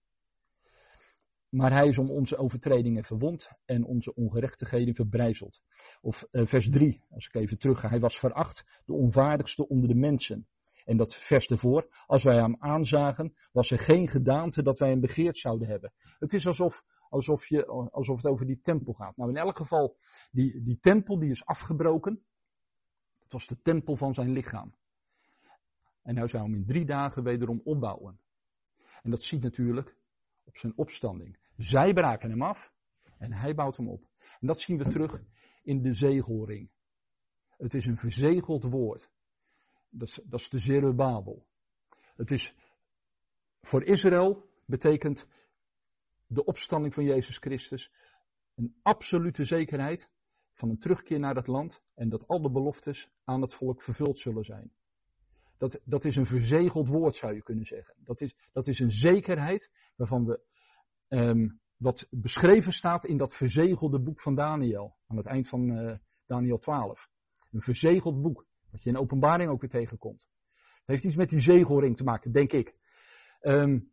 Speaker 2: Maar hij is om onze overtredingen verwond en onze ongerechtigheden verbrijzeld. Of uh, vers drie, als ik even terug ga. Hij was veracht, de onwaardigste onder de mensen. En dat vers ervoor, als wij hem aanzagen, was er geen gedaante dat wij hem begeerd zouden hebben. Het is alsof, alsof, je, alsof het over die tempel gaat. Nou, in elk geval, die, die tempel die is afgebroken. Het was de tempel van zijn lichaam. En hij zou hem in drie dagen wederom opbouwen. En dat ziet natuurlijk op zijn opstanding. Zij braken hem af en hij bouwt hem op. En dat zien we terug in de zegelring. Het is een verzegeld woord. Dat is, dat is de Zerubbabel. Het is voor Israël betekent de opstanding van Jezus Christus een absolute zekerheid van een terugkeer naar het land en dat al de beloftes aan het volk vervuld zullen zijn. Dat, dat is een verzegeld woord, zou je kunnen zeggen. Dat is, dat is een zekerheid waarvan we, um, wat beschreven staat in dat verzegelde boek van Daniel, aan het eind van uh, Daniel twaalf. Een verzegeld boek, wat je in Openbaring ook weer tegenkomt. Het heeft iets met die zegelring te maken, denk ik. Um,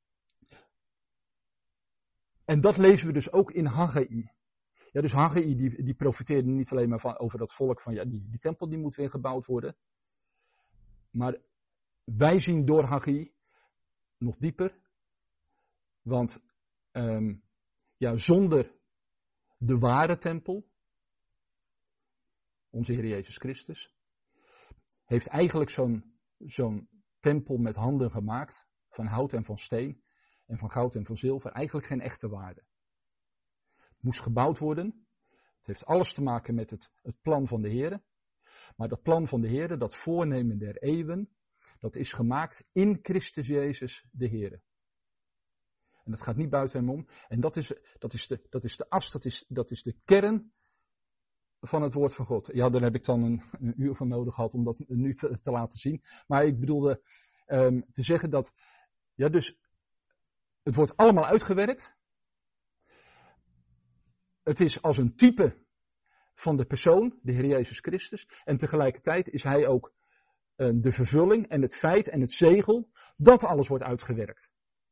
Speaker 2: en dat lezen we dus ook in Haggai. Ja, dus Haggai die, die profiteerde niet alleen maar van, over dat volk van, ja, die, die tempel die moet weer gebouwd worden. Maar wij zien door Haggai nog dieper. Want um, ja, zonder de ware tempel, onze Heer Jezus Christus, heeft eigenlijk zo'n, zo'n tempel met handen gemaakt, van hout en van steen, en van goud en van zilver eigenlijk geen echte waarde. Het moest gebouwd worden. Het heeft alles te maken met het, het plan van de Heere. Maar dat plan van de Heere, dat voornemen der eeuwen, dat is gemaakt in Christus Jezus de Heere. En dat gaat niet buiten hem om. En dat is, dat is, de, dat is de as, dat is, dat is de kern van het woord van God. Ja, daar heb ik dan een, een uur voor nodig gehad om dat nu te, te laten zien. Maar ik bedoelde um, te zeggen dat, ja, dus het wordt allemaal uitgewerkt. Het is als een type van de persoon, de Heer Jezus Christus. En tegelijkertijd is hij ook uh, de vervulling en het feit en het zegel dat alles wordt uitgewerkt.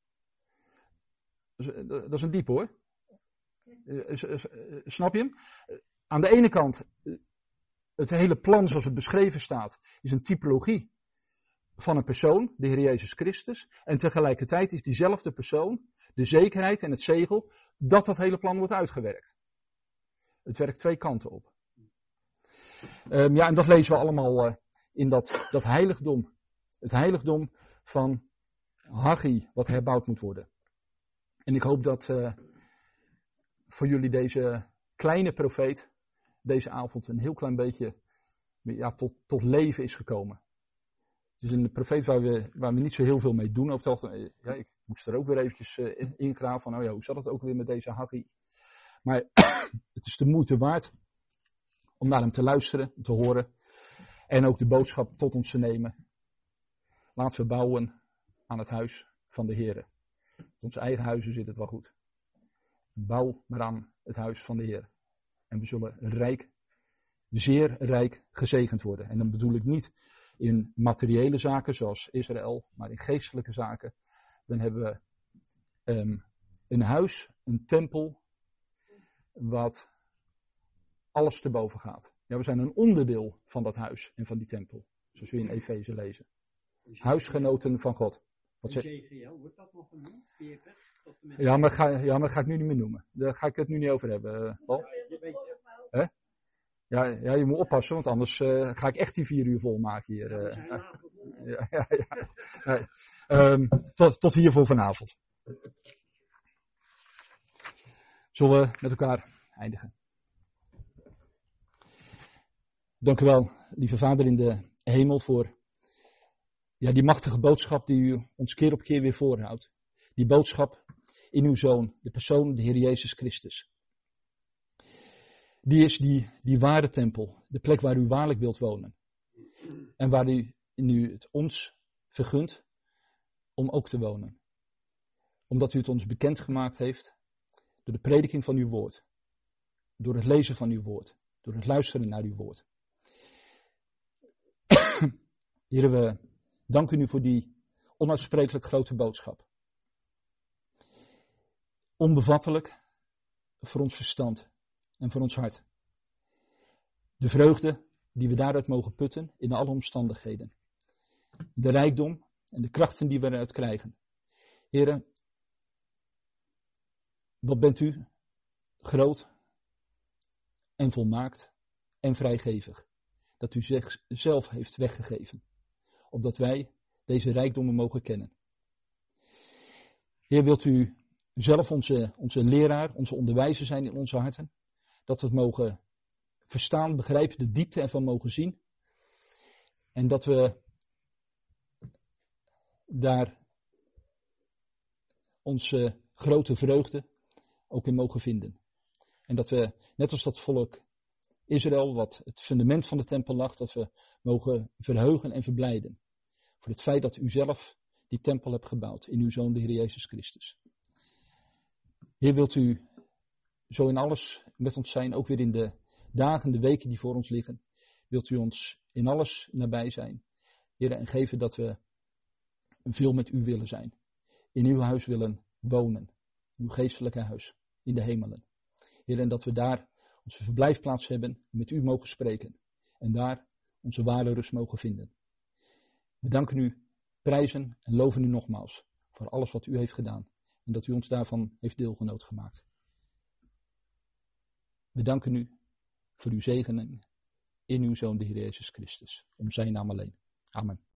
Speaker 2: Dat is een diep hoor. Snap je hem? Aan de ene kant, het hele plan zoals het beschreven staat, is een typologie van een persoon, de Heer Jezus Christus. En tegelijkertijd is diezelfde persoon de zekerheid en het zegel dat dat hele plan wordt uitgewerkt. Het werkt twee kanten op. Um, ja, en dat lezen we allemaal uh, in dat, dat heiligdom. Het heiligdom van Haggai, wat herbouwd moet worden. En ik hoop dat uh, voor jullie deze kleine profeet deze avond een heel klein beetje ja, tot, tot leven is gekomen. Het is een profeet waar we, waar we niet zo heel veel mee doen. Over het algemeen, ja, ik moest er ook weer eventjes uh, ingraven van, oh ja, hoe zat het ook weer met deze Haggai? Maar het is de moeite waard om naar hem te luisteren, te horen en ook de boodschap tot ons te nemen. Laten we bouwen aan het huis van de Heere. Met onze eigen huizen zit het wel goed. Bouw maar aan het huis van de Heer. En we zullen rijk, zeer rijk gezegend worden. En dan bedoel ik niet in materiële zaken zoals Israël, maar in geestelijke zaken. Dan hebben we um, een huis, een tempel, wat alles te boven gaat. Ja, we zijn een onderdeel van dat huis en van die tempel. Zoals we in Efeze lezen. Huisgenoten van God. Wat zeg...
Speaker 3: wordt dat nog genoemd? veertig tot en met...
Speaker 2: Ja, maar ga, ja, maar ga ik nu niet meer noemen. Daar ga ik het nu niet over hebben, Paul. Hè? Ja, ja, je moet oppassen, want anders uh, ga ik echt die vier uur vol maken hier. Uh. Ja, ja, ja. Nee. Um, tot, tot hier voor vanavond. Zullen we met elkaar eindigen? Dank u wel, lieve Vader in de hemel, voor ja, die machtige boodschap die u ons keer op keer weer voorhoudt. Die boodschap in uw Zoon, de persoon, de Heer Jezus Christus. Die is die, die ware tempel, de plek waar u waarlijk wilt wonen. En waar u nu het ons vergunt om ook te wonen. Omdat u het ons bekendgemaakt heeft door de prediking van uw woord. Door het lezen van uw woord. Door het luisteren naar uw woord. Heren, we danken u voor die onuitsprekelijk grote boodschap. Onbevattelijk voor ons verstand en voor ons hart. De vreugde die we daaruit mogen putten in alle omstandigheden. De rijkdom en de krachten die we eruit krijgen. Heren, wat bent u groot en volmaakt en vrijgevig. Dat u zichzelf heeft weggegeven. Opdat wij deze rijkdommen mogen kennen. Heer, wilt u zelf onze, onze leraar, onze onderwijzer zijn in onze harten. Dat we het mogen verstaan, begrijpen, de diepte ervan mogen zien. En dat we daar onze grote vreugde ook in mogen vinden. En dat we, net als dat volk Israël, wat het fundament van de tempel lag, dat we mogen verheugen en verblijden. Voor het feit dat u zelf die tempel hebt gebouwd in uw Zoon, de Heer Jezus Christus. Heer, wilt u zo in alles met ons zijn, ook weer in de dagen, de weken die voor ons liggen. Wilt u ons in alles nabij zijn. Heer, en geven dat we veel met u willen zijn. In uw huis willen wonen. Uw geestelijke huis. In de hemelen. Heer, en dat we daar onze verblijfplaats hebben, met u mogen spreken. En daar onze ware rust mogen vinden. We danken u, prijzen en loven u nogmaals voor alles wat u heeft gedaan. En dat u ons daarvan heeft deelgenoot gemaakt. We danken u voor uw zegening in uw Zoon, de Heer Jezus Christus. Om zijn naam alleen. Amen.